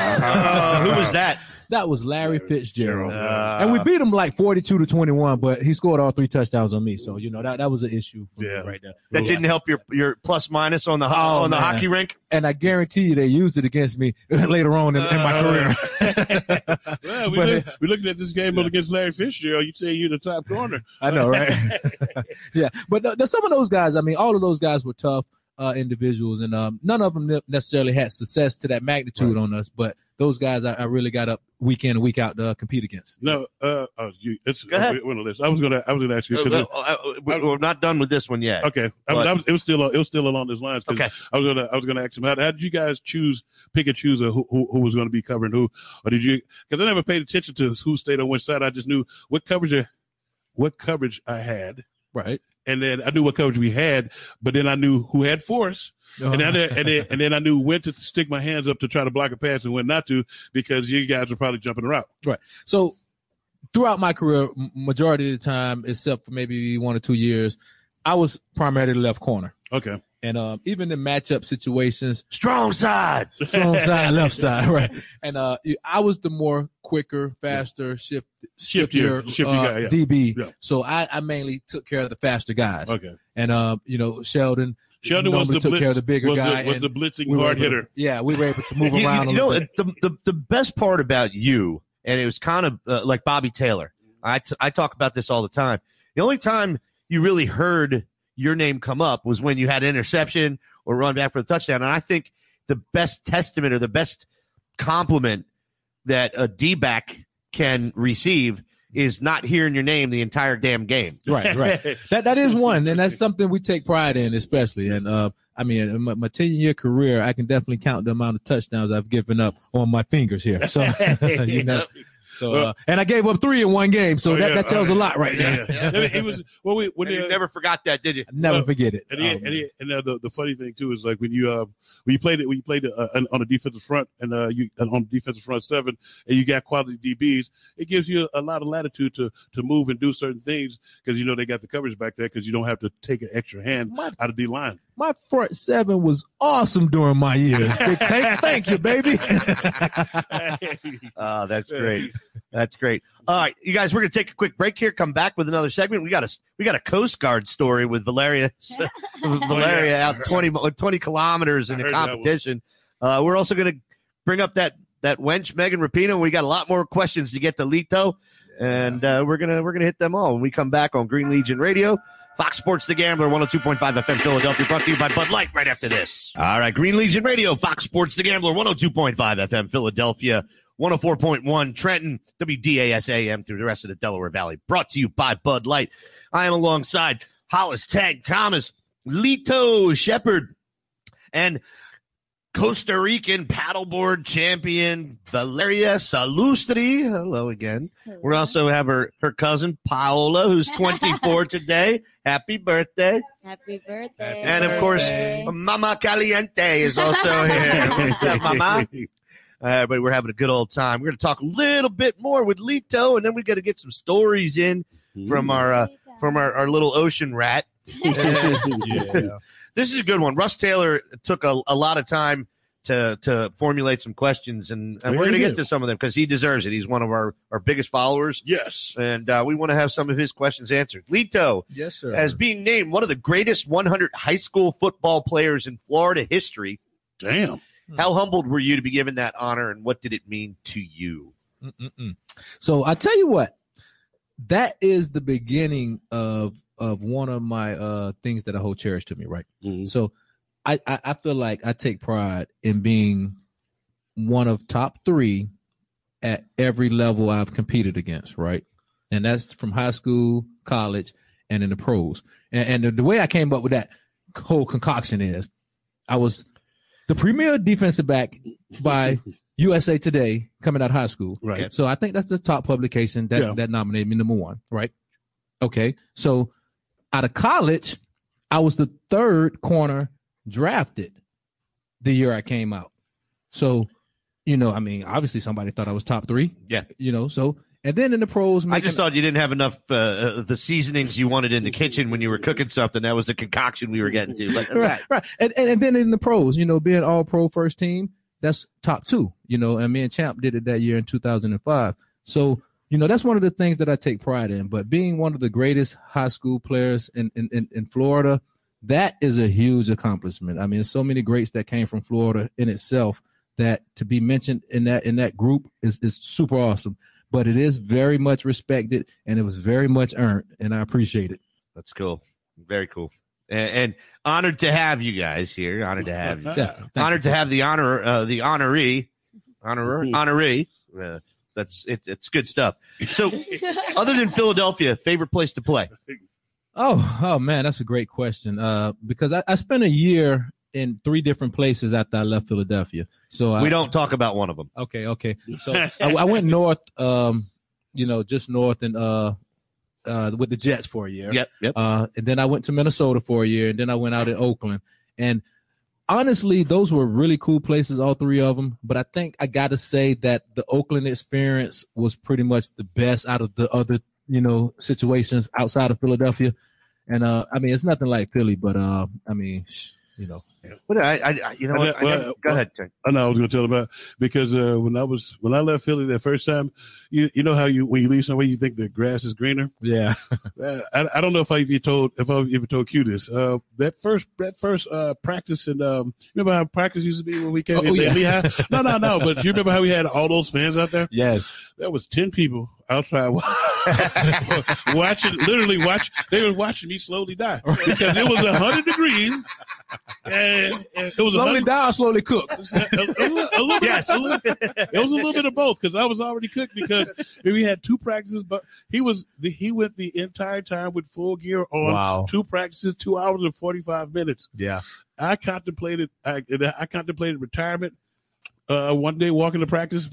Uh, who was that? That was Larry Fitzgerald. Uh, and we beat him like forty-two to twenty-one, but he scored all three touchdowns on me. So, you know, that, that was an issue for Yeah. me right there. That didn't help your your plus minus on the ho- Oh, on the man. hockey rink. And I guarantee you they used it against me later on in, in my career. Well, we But- look, we're looking at this game against Larry Fitzgerald. You say you're the top corner. I know, right? Yeah, but th- th- some of those guys, I mean, all of those guys were tough uh, individuals, and um, none of them ne- necessarily had success to that magnitude on us. But those guys, I, I really got up week in and week out to uh, compete against. No, uh, uh you, it's Go ahead. we're on the list. I was gonna, I was gonna ask you. 'cause Uh, it- uh, uh, we- we're not done with this one yet. okay, I, But- I was, it was still, it was still along those lines. 'cause Okay. I was gonna, I was gonna ask him how, how did you guys choose, pick and choose uh, who, who, who was going to be covering who, or did you? Because I never paid attention to who stayed on which side. I just knew what coverage, I, what coverage I had. Right. And then I knew what coverage we had, but then I knew who had force, and then, and then and then I knew when to stick my hands up to try to block a pass and when not to, because you guys were probably jumping around. Right. So throughout my career, m- majority of the time, except for maybe one or two years, I was primarily left corner. Okay. And um, even in matchup situations, Strong side. strong side, left side, right. And uh, I was the more quicker, faster, shift, Shiftier, shiftier, shifty uh, guy, yeah. D B. Yeah. So I, I mainly took care of the faster guys. Okay. And uh, you know, Sheldon, Sheldon was normally the took blitz, care of the bigger was guy. The, was and the blitzing we were hard able to- hitter. yeah, we were able to move You, around you a know, little bit. the, the the best part about you, and it was kind of uh, like Bobby Taylor. I t- I talk about this all the time. The only time you really heard your name come up was when you had an interception or run back for the touchdown. And I think the best testament or the best compliment that a D-back can receive is not hearing your name the entire damn game. Right, right. That that is one, and that's something we take pride in, especially. And uh, I mean, in my, my ten year career, I can definitely count the amount of touchdowns I've given up on my fingers here. So, you know. So, uh, and I gave up three in one game, so Oh, that, yeah. that tells Oh, a yeah. lot right Yeah, there. yeah. It was well, we, when And they, you never forgot that, did you? Never Well, forget it. And, he, Oh, and, man. he, and uh, the, the funny thing too is like when you uh when you played it when you played uh, on on the defensive front and uh you on the defensive front seven and you got quality D Bs, it gives you a, a lot of latitude to to move and do certain things because you know they got the coverage back there because you don't have to take an extra hand My- out of D line. My front seven was awesome during my years. Big take, thank you, baby. Oh, that's great. That's great. All right, you guys, we're going to take a quick break here. Come back with another segment. We got a we got a Coast Guard story with Valeria Valeria out twenty, twenty kilometers in I the heard that one. competition. Uh, we're also going to bring up that that wench Megan Rapinoe. We got a lot more questions to get to Lito. and uh, we're gonna we're gonna hit them all when we come back on Green Legion Radio. Fox Sports The Gambler, one oh two point five F M Philadelphia, brought to you by Bud Light right after this. All right, Green Legion Radio, Fox Sports The Gambler, one oh two point five F M Philadelphia, one oh four point one Trenton, W D A S A M through the rest of the Delaware Valley, brought to you by Bud Light. I am alongside Hollis Tag Thomas, Lito Shepard, and Costa Rican paddleboard champion Valeria Salustri. Hello again. Hello. We also have her, her cousin Paola, who's twenty-four today. Happy birthday. Happy birthday. And of course, Mama Caliente is also here. What's up, Mama? All right, but we're having a good old time. We're going to talk a little bit more with Lito, and then we got to get some stories in from our uh, from our, our little ocean rat. Yeah. This is a good one. Russ Taylor took a, a lot of time to to formulate some questions, and, and we're going to get to some of them because he deserves it. He's one of our, our biggest followers. Yes. And uh, we want to have some of his questions answered. Lito, yes, sir. As being named one of the greatest one hundred high school football players in Florida history. Damn. How humbled were you to be given that honor, and what did it mean to you? Mm-mm-mm. So I tell you what, that is the beginning of of one of my uh things that I hold cherished to me, right? Mm-hmm. So I, I I feel like I take pride in being one of top three at every level I've competed against, right? And that's from high school, college, and in the pros. And, and the, the way I came up with that whole concoction is I was the premier defensive back by U S A Today coming out of high school. Right. So I think that's the top publication that, Yeah. that nominated me number one, right? Okay. So out of college, I was the third corner drafted the year I came out. So, you know, I mean, obviously somebody thought I was top three. Yeah. You know, so, and then in the pros, I making, just thought you didn't have enough uh, uh, the seasonings you wanted in the kitchen when you were cooking something. That was the concoction we were getting to. But that's right, right. And, and and then in the pros, you know, being all pro first team, that's top two, you know, and me and Champ did it that year in two thousand five. So, you know, that's one of the things that I take pride in. But being one of the greatest high school players in, in, in, in Florida, that is a huge accomplishment. I mean, there's so many greats that came from Florida in itself that to be mentioned in that in that group is, is super awesome. But it is very much respected, and it was very much earned, and I appreciate it. That's cool. Very cool. And, and honored to have you guys here. Honored to have you. Yeah, honored to have the honor, uh, the honoree, honor, honoree. Uh, that's it. It's good stuff. So, other than Philadelphia, favorite place to play? Oh, oh man, that's a great question. Uh, because I, I spent a year in three different places after I left Philadelphia. So we I, don't talk about one of them. Okay, okay. So I, I went north, um, you know, just north and uh, uh, with the Jets for a year. Yep, yep. Uh, and then I went to Minnesota for a year, and then I went out in Oakland. And honestly, those were really cool places, all three of them. But I think I got to say that the Oakland experience was pretty much the best out of the other, you know, situations outside of Philadelphia. And uh, I mean, it's nothing like Philly, but uh, I mean, you know. But I, I you know, what? I Well, never, go well, ahead. Jay. I know I was going to tell about because uh, when I was when I left Philly that first time, you you know how you when you leave somewhere you think the grass is greener. Yeah. uh, I, I don't know if I even told if I even told Q this. Uh, that first that first uh, practice and um, remember how practice used to be when we came Oh, in yeah. Lehigh? No, no, no. But do you remember how we had all those fans out there? Yes. There was ten people outside watching, literally watch. They were watching me slowly die because it was a hundred degrees, and, and it was Slowly a hundred. down, slowly cook. It was a, a little, a little Yes. bit, a little, it was a little bit of both because I was already cooked because we had two practices, but he was he went the entire time with full gear on. Wow. Two practices, two hours and forty five minutes. Yeah. I contemplated I, I contemplated retirement. Uh, one day walking to practice.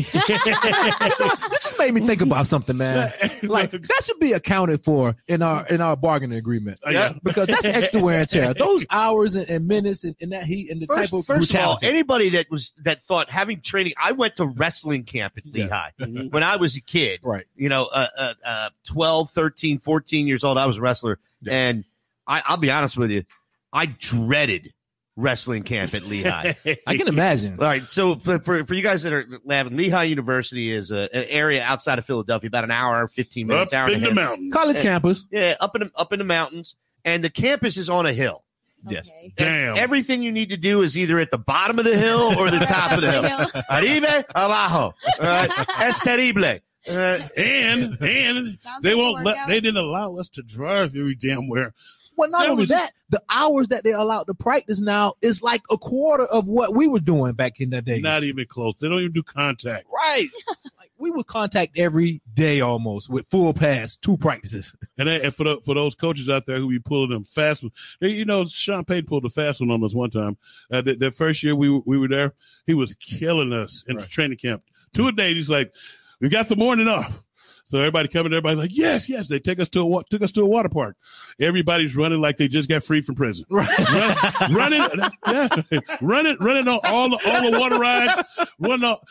That just made me think about something, man. Like that should be accounted for in our in our bargaining agreement. Yeah. Because that's extra wear and tear. Those hours and, and minutes and, and that heat and the First, type of first of all, brutality. anybody that was that thought having training, I went to wrestling camp at Lehigh when I was a kid. Right. You know, uh, uh, uh, twelve, thirteen, fourteen years old. I was a wrestler, and I, I'll be honest with you, I dreaded wrestling camp at Lehigh. I can imagine. All right, so for, for for you guys that are laughing, Lehigh University is a, an area outside of Philadelphia, about an hour, fifteen minutes, Up hour in and a the half. mountains. College And- campus. Yeah, up in the, up in the mountains, and the campus is on a hill. Yes. Okay. Damn. Everything you need to do is either at the bottom of the hill or the top of the hill. Arriba, abajo. All right? Es terrible. Uh, and and Sounds they like a won't let. workout. They didn't allow us to drive every damn where. Well, not That only was- that, the hours that they're allowed to practice now is like a quarter of what we were doing back in the days. Not even close. They don't even do contact. Right. Like we would contact every day almost with full pass, two practices. And, they, and for the, for those coaches out there who be pulling them fast, they, you know, Sean Payton pulled a fast one on us one time. Uh, the, the first year we were- we were there, he was killing us in Right. the training camp. Two a day, he's like, "We got the morning off." So everybody coming, everybody's like, "Yes, yes." They take us to a wa- took us to a water park. Everybody's running like they just got free from prison. Right. Run, running, yeah, running, running on all the all the water rides. Running on,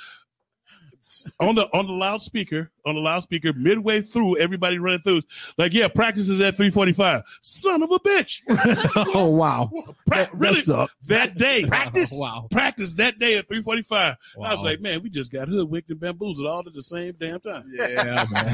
on the on the loudspeaker, on the loudspeaker, midway through, everybody running through. Like, yeah, practice is at three forty-five. Son of a bitch! Oh, wow. Pra- That really, sucked. that day, practice, Wow. practice that day at three forty-five. I was Wow. like, man, we just got hoodwinked and bamboozled all at the same damn time. Yeah, man.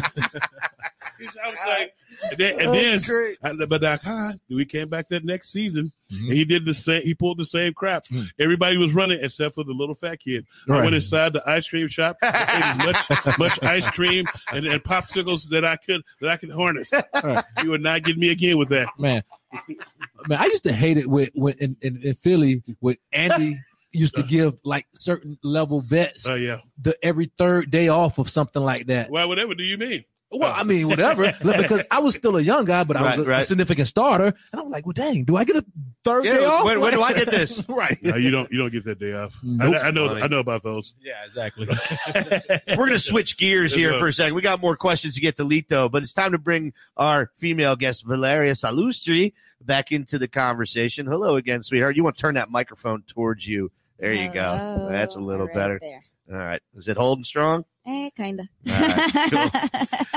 I was like, and then, and then I, but like, huh, we came back that next season, Mhm. and he did the same. He pulled the same crap. Mm. Everybody was running except for the little fat kid. I Right. went inside the ice cream shop, ate as much much ice cream and, and popsicles that I could that I could harness. Right. You would not get me again with that. Man, man, I used to hate it with, with in, in, in Philly with Andy used to give like certain level vets Oh yeah. the every third day off of something like that. Why? Whatever do you mean? Well, I mean, whatever, because I was still a young guy, but I was Right, a, right. a significant starter, and I'm like, well, dang, do I get a third Yeah, day off? when- when do I Like- get this? Right. No, you don't. You don't get that day off. Nope. I, I know. I know about those. Yeah, exactly. We're going to switch gears Yes, here sir. for a second. We got more questions to get to Lito, but it's time to bring our female guest, Valeria Salustri, back into the conversation. Hello again, sweetheart. You want to turn that microphone towards you. There you go. Hello. That's a little Right better. there. All right. Is it holding strong? Eh, kind of. All right,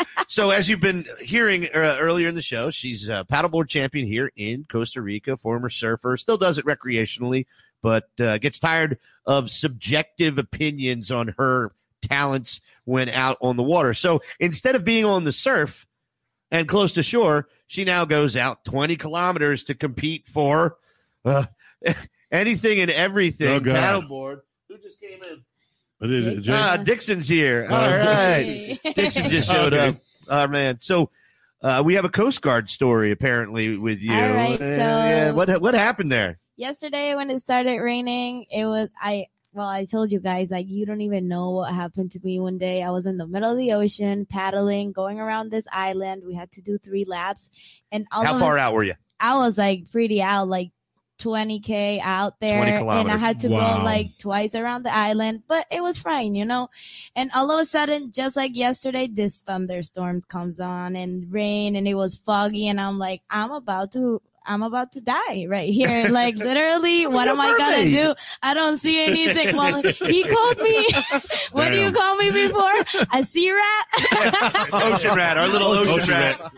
So as you've been hearing uh, earlier in the show, she's a paddleboard champion here in Costa Rica, former surfer, still does it recreationally, but uh, gets tired of subjective opinions on her talents when out on the water. So instead of being on the surf and close to shore, she now goes out twenty kilometers to compete for uh, anything and everything Oh, God. paddleboard. Who just came in? What is it, Jay? Ah, Dixon's here. All Oh, right. Dixon just showed Okay. up. Oh, man. So uh, we have a Coast Guard story, apparently, with you. All right, Uh, so- yeah, what, what happened there? Yesterday when it started raining, it was I well, I told you guys like you don't even know what happened to me one day. I was in the middle of the ocean paddling, going around this island. We had to do three laps, and all How of far a- out were you? I was like pretty out, like twenty K out there, twenty and I kilometers. had to Wow. go like twice around the island, but it was fine, you know. And all of a sudden, just like yesterday, this thunderstorm comes on and rain, and it was foggy, and I'm like, I'm about to. I'm about to die right here. Like literally, what am I gonna mermaid. do? I don't see anything. Well, he called me. What do you Damn. call me before? A sea rat? Ocean rat, our little ocean, Ocean rat.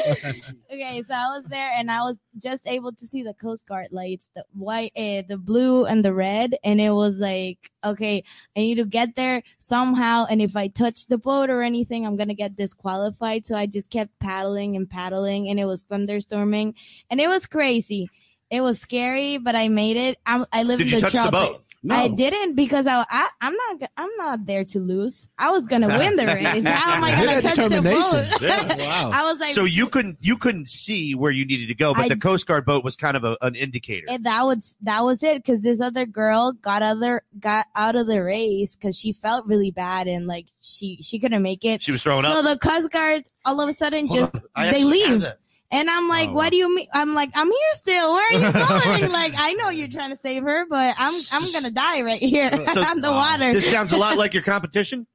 Okay, so I was there and I was just able to see the Coast Guard lights, the white, uh, the blue, and the red, and it was like, okay, I need to get there somehow, and if I touch the boat or anything, I'm gonna get disqualified. So I just kept paddling and paddling, and it was thunderstorming, and it was crazy. It was scary, but I made it. I, I live Did in you the touch the tropics. boat? No. I didn't because I, I I'm not I'm not there to lose. I was gonna win the race. How am I gonna Yeah, touch the determination. boat? Yeah, wow. I was like, So you couldn't you couldn't see where you needed to go, but I- the Coast Guard boat was kind of a, an indicator. and that was that was it because this other girl got other got out of the race because she felt really bad and like she she couldn't make it. She was throwing so up. the Coast Guards all of a sudden Hold just on. I they actually have leave. that. And I'm like, Oh, what wow. do you mean? I'm like, I'm here still. Where are you going? Like, I know you're trying to save her, but I'm I'm gonna die right here So- on the water. This sounds a lot like your competition.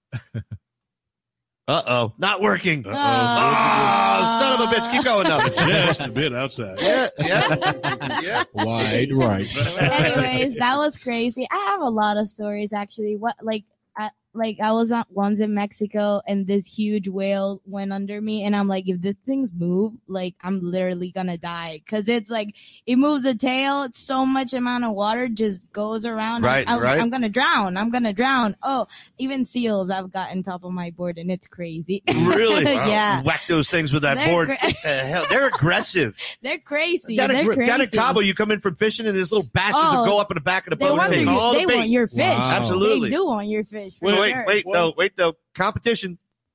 Uh oh, not working. Oh. Oh, son of a bitch! Keep going now. Just a bit outside. Yeah, yeah, yeah. Wide right. Anyways, that was crazy. I have a lot of stories actually. What like I, like I was on once in Mexico and this huge whale went under me and I'm like, if this thing's move, like I'm literally gonna die because it's like it moves the tail. It's so much amount of water just goes around. Right, I'm, I'm, right. I'm gonna drown. I'm gonna drown. Oh, even seals I've gotten top of my board and it's crazy. Really? Yeah, Whack those things with that They're board. gra- What the hell? They're aggressive. they're crazy. Down They're in, crazy. down in Cabo, you come in from fishing, and there's little bastards Oh, that go up in the back of the They boat and want, take your, all they the want bait. your fish. Wow. Absolutely. They do want your fish. for Wait, wait, sure. wait, no, wait, though. Competition.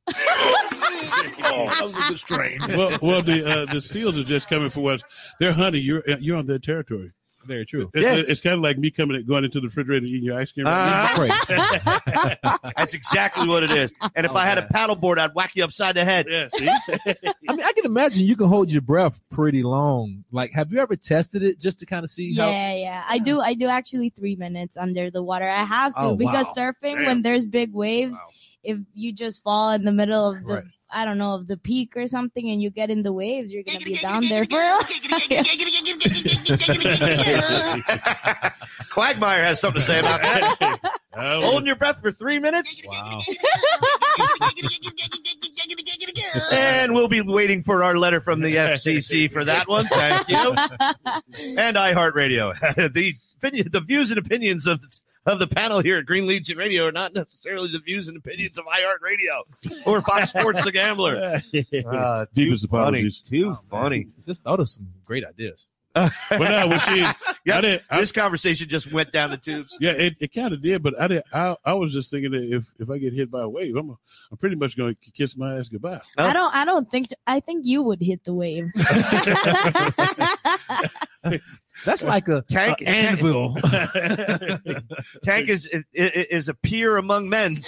Oh, that was a bit strange. Well, well, the uh, the seals are just coming for us. They're hunting. You're you're on their territory. Very true. It's, Yeah. it's kind of like me coming going into the refrigerator and eating your ice cream. Uh, That's exactly what it is. And if I had a paddleboard, I'd whack you upside the head. Yeah, see? I mean, I can imagine you can hold your breath pretty long. Like, have you ever tested it just to kind of see how? Yeah, yeah. I do. I do actually three minutes under the water. I have to Oh, because wow. surfing Damn. when there's big waves, Wow. if you just fall in the middle of the, Right. I don't know, of the peak or something, and you get in the waves, you're gonna be down there for a Quagmire has something to say about that. Oh, Holding your breath for three minutes. Wow. And we'll be waiting for our letter from the F C C for that one. Thank you. And iHeartRadio. The opinion, the views and opinions of of the panel here at Green Legion Radio are not necessarily the views and opinions of iHeartRadio or Fox Sports The Gambler. Uh, too Deepest funny. apologies. Too funny. Just thought of some great ideas. But no, when she, Yeah, I didn't, I, this conversation just went down the tubes. yeah, it, it kind of did, but I did. I, I was just thinking that if, if I get hit by a wave, I'm a, I'm pretty much going to kiss my ass goodbye. I don't. I don't think. I think you would hit the wave. That's like a Tank- a anvil. Tank is is, is a peer among men.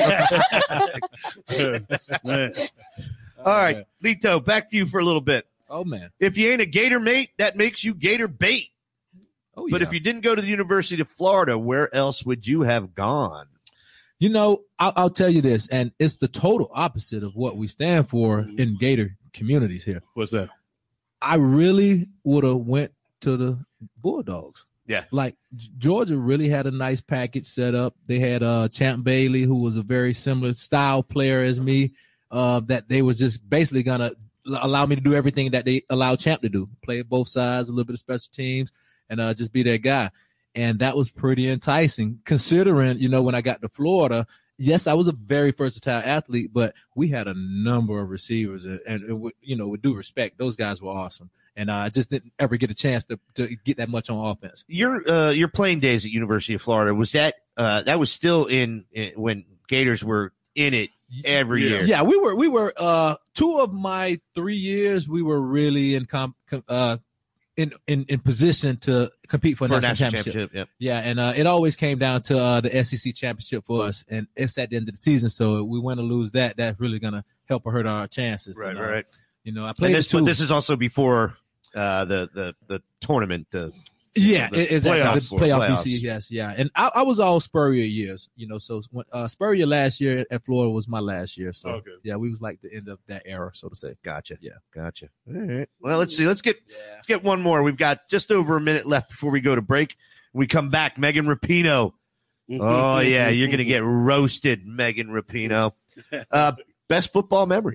Man. All right, Lito, back to you for a little bit. Oh man. If you ain't a Gator mate, that makes you Gator bait. Oh But yeah. if you didn't go to the University of Florida, where else would you have gone? You know, I'll, I'll tell you this, and it's the total opposite of what we stand for in Gator communities here. What's that? I really would have went to the Bulldogs. Yeah. Like Georgia really had a nice package set up. They had uh Champ Bailey, who was a very similar style player as me, uh, that they was just basically gonna allow me to do everything that they allowed Champ to do. Play both sides, a little bit of special teams, and uh just be their guy. And that was pretty enticing, considering, you know, when I got to Florida, yes, I was a very versatile athlete, but we had a number of receivers, and, and, and you know, with due respect, those guys were awesome. And uh, I just didn't ever get a chance to, to get that much on offense. Your uh, your playing days at University of Florida, was that uh, that was still in, in when Gators were in it every Yeah. year? Yeah, we were we were uh, two of my three years. We were really in com, com uh, in, in in position to compete for a For a national, national championship. championship. Yeah, and uh, it always came down to uh, the S E C championship for us, and it's at the end of the season. So if we win or lose that, that's really gonna help or hurt our chances. Right, And, uh, right. You know, I And played this, two. but this is also before uh, the, the the tournament. Uh, Yeah, the it is playoffs the for- playoff playoffs. B C. Yes, yeah, and I, I was all Spurrier years, you know. So when, uh, Spurrier last year at Florida was my last year. So Okay. yeah, we was like the end of that era, so to say. Gotcha. Yeah. Gotcha. All right. Well, let's see. Let's get let's get one more. We've got just over a minute left before we go to break. When we come back, Megan Rapinoe. Oh yeah, you're gonna get roasted, Megan Rapinoe. Uh, best football memory.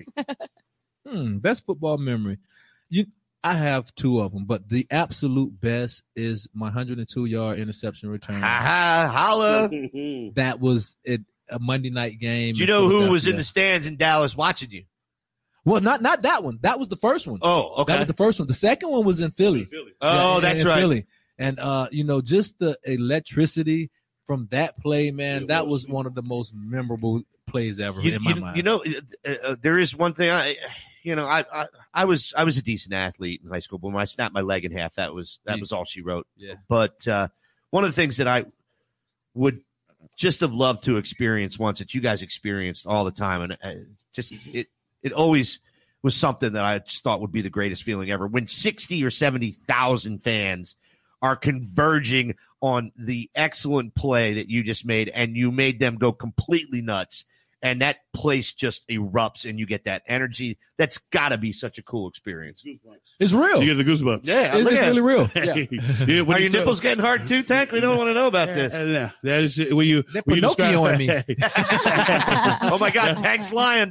Hmm, best football memory. You, I have two of them, but the absolute best is my one hundred two yard interception return. Ha ha, holla. That was it, a Monday night game. Do you in know who was in Philadelphia. the stands in Dallas watching you? Well, not not that one. That was the first one. Oh, okay. That was the first one. The second one was in Philly. Oh, Yeah, in- that's in right. Philly. And uh, you know, just the electricity from that play, man, It that was. was one of the most memorable plays ever You, in my you- mind. you know, uh, uh, there is one thing. I, you know, I, I I was I was a decent athlete in high school, but when I snapped my leg in half, that was that Yeah. was all she wrote. Yeah. But uh, one of the things that I would just have loved to experience once that you guys experienced all the time, and uh, just it it always was something that I just thought would be the greatest feeling ever. When sixty or seventy thousand fans are converging on the excellent play that you just made, and you made them go completely nuts, and that place just erupts, and you get that energy. That's got to be such a cool experience. It's real. You get the goosebumps. Yeah, It's, look it's at really it. real. Yeah. Yeah, when Are you your saw- nipples getting hard too, Tank? We don't want to know about Yeah, this. yeah, that is it. When you They're when you Pinocchioing describe- me. Oh my God, Tank's lying.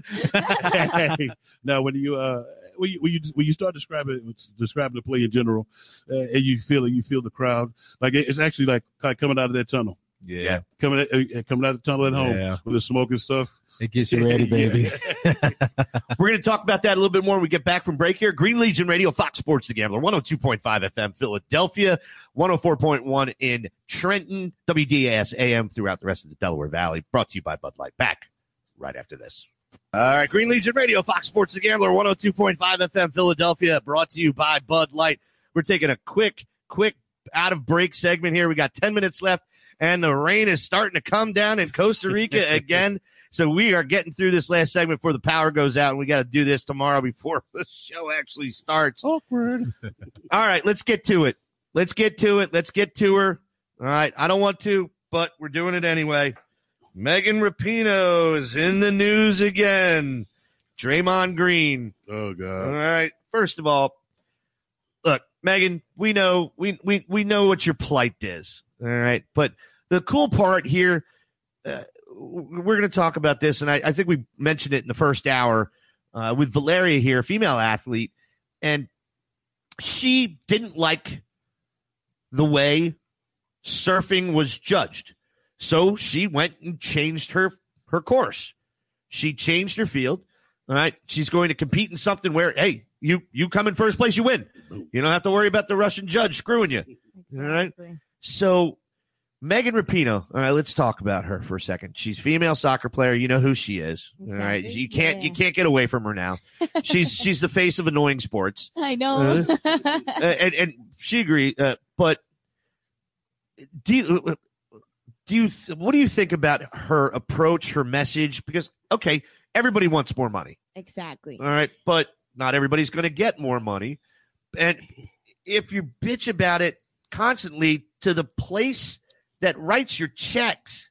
Now, when you uh, when you when you, when you start describing describing the play in general, uh, and you feel it, you feel the crowd. Like it- it's actually like kind of coming out of that tunnel, Yeah. coming at, uh, coming out of the tunnel at home Yeah. with the smoke and stuff. It gets you ready, baby. We're going to talk about that a little bit more when we get back from break here. Green Legion Radio, Fox Sports The Gambler, one oh two point five F M, Philadelphia, one oh four point one in Trenton, W D A S A M throughout the rest of the Delaware Valley. Brought to you by Bud Light. Back right after this. All right, Green Legion Radio, Fox Sports The Gambler, one oh two point five F M Philadelphia, brought to you by Bud Light. We're taking a quick, quick out-of-break segment here. We got ten minutes left, and the rain is starting to come down in Costa Rica again. So we are getting through this last segment before the power goes out, and we got to do this tomorrow before the show actually starts. Awkward. All right, let's get to it. Let's get to it. Let's get to her. All right, I don't want to, but we're doing it anyway. Megan Rapinoe is in the news again. Draymond Green. Oh, God. All right. First of all, look, Megan, we know we we we know what your plight is. All right. But the cool part here, uh, we're going to talk about this, and I, I think we mentioned it in the first hour uh, with Valeria here, a female athlete, and she didn't like the way surfing was judged. So she went and changed her, her course. She changed her field. All right. She's going to compete in something where, hey, you, you come in first place, you win. You don't have to worry about the Russian judge screwing you. Exactly. All right. So Megan Rapinoe, all right, let's talk about her for a second. She's a female soccer player. You know who she is. Exactly. All right. You can't, yeah. you can't get away from her now. She's, she's the face of annoying sports. I know. Uh, and, and she agreed. Uh, but do you, Do you th- what do you think about her approach, her message? Because, okay, everybody wants more money. Exactly. All right. But not everybody's going to get more money. And if you bitch about it constantly to the place that writes your checks,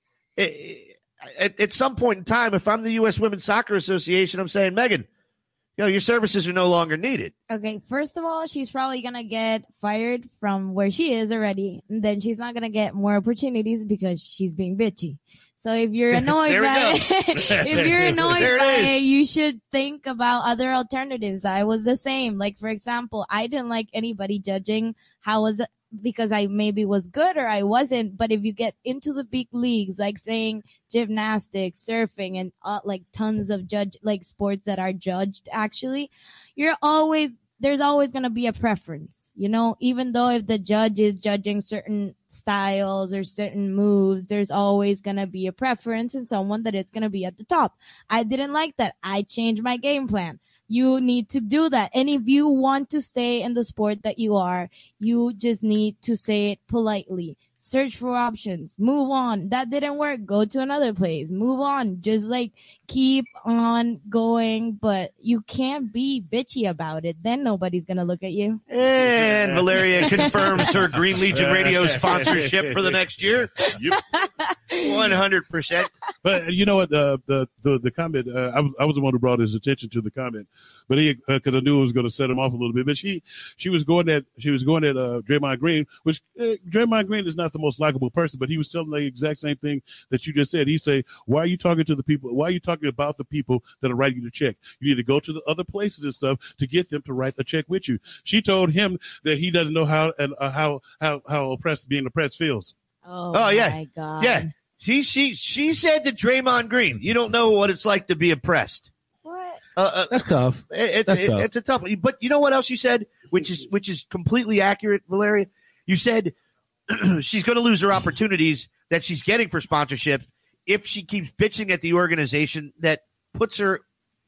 it, at, at some point in time, if I'm the U S Women's Soccer Association, I'm saying, Megan, you know, your services are no longer needed. Okay, first of all, she's probably going to get fired from where she is already. And then she's not going to get more opportunities because she's being bitchy. So if you're annoyed There we by go. it, if you're annoyed There it by is. it, you should think about other alternatives. I was the same. Like, for example, I didn't like anybody judging how was it because I maybe was good or I wasn't. But if you get into the big leagues, like saying gymnastics, surfing, and uh, like tons of judge, like sports that are judged, actually, you're always, there's always going to be a preference, you know, even though if the judge is judging certain styles or certain moves, there's always going to be a preference in someone that it's going to be at the top. I didn't like that. I changed my game plan. You need to do that. And if you want to stay in the sport that you are, you just need to say it politely. Search for options. Move on. That didn't work. Go to another place. Move on. Just like keep on going, but you can't be bitchy about it. Then nobody's going to look at you. And Valeria confirms her Green Legion Radio sponsorship for the next year. Yep. one hundred percent. But you know what? Uh, the the the comment. Uh, I was I was the one who brought his attention to the comment, but he because uh, I knew it was going to set him off a little bit. But she she was going at she was going at uh, Draymond Green, which uh, Draymond Green is not the most likable person, but he was telling the exact same thing that you just said. He said, "Why are you talking to the people? Why are you talking about the people that are writing you the check? You need to go to the other places and stuff to get them to write a check with you." She told him that he doesn't know how and uh, how how how oppressed being oppressed feels. Oh, Oh, yeah. my God. Yeah. She, she, she said to Draymond Green, you don't know what it's like to be oppressed. What? Uh, uh, That's tough. It's, That's it- tough. it's a tough one. But you know what else you said, which is which is completely accurate, Valeria? You said she's going to lose her opportunities that she's getting for sponsorship if she keeps bitching at the organization that puts her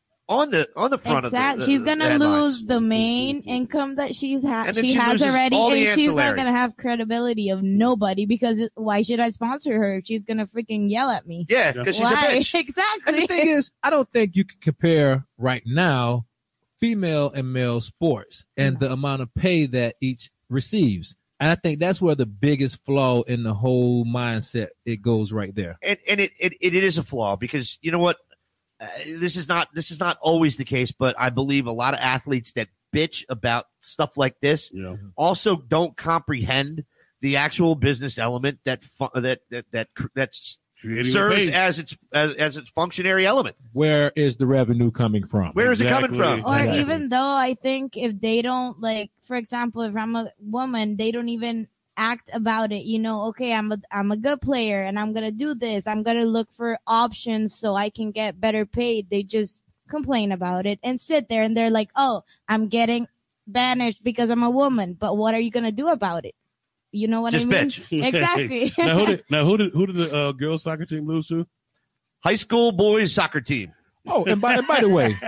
on the on the front Exactly. of the, the She's gonna the headlines. lose the main income that she's ha- And then she she has loses already, all the and she's not ancillary. gonna have credibility of nobody because it, why should I sponsor her if she's gonna freaking yell at me? Yeah, because she's a Why? bitch. And Exactly. the thing is, I don't think you can compare right now female and male sports and the amount of pay that each receives. And I think that's where the biggest flaw in the whole mindset it goes right there. And, and it, it it is a flaw because you know what, uh, this is not this is not always the case, but I believe a lot of athletes that bitch about stuff like this Yeah. also don't comprehend the actual business element that fu- that that that that's Creating serves the pay. as its as, as its functionary element. Where is the revenue coming from? Where is it coming Exactly. from? Or Exactly. even though I think if they don't, like, for example, if I'm a woman, they don't even act about it. You know, okay, I'm a I'm a good player and I'm gonna do this. I'm gonna look for options so I can get better paid. They just complain about it and sit there and they're like, oh, I'm getting banished because I'm a woman. But what are you gonna do about it? You know what Just I mean? bitch. Exactly. now who did now who did who did the uh, girls soccer team lose to? High school boys soccer team. Oh, and by and by the way,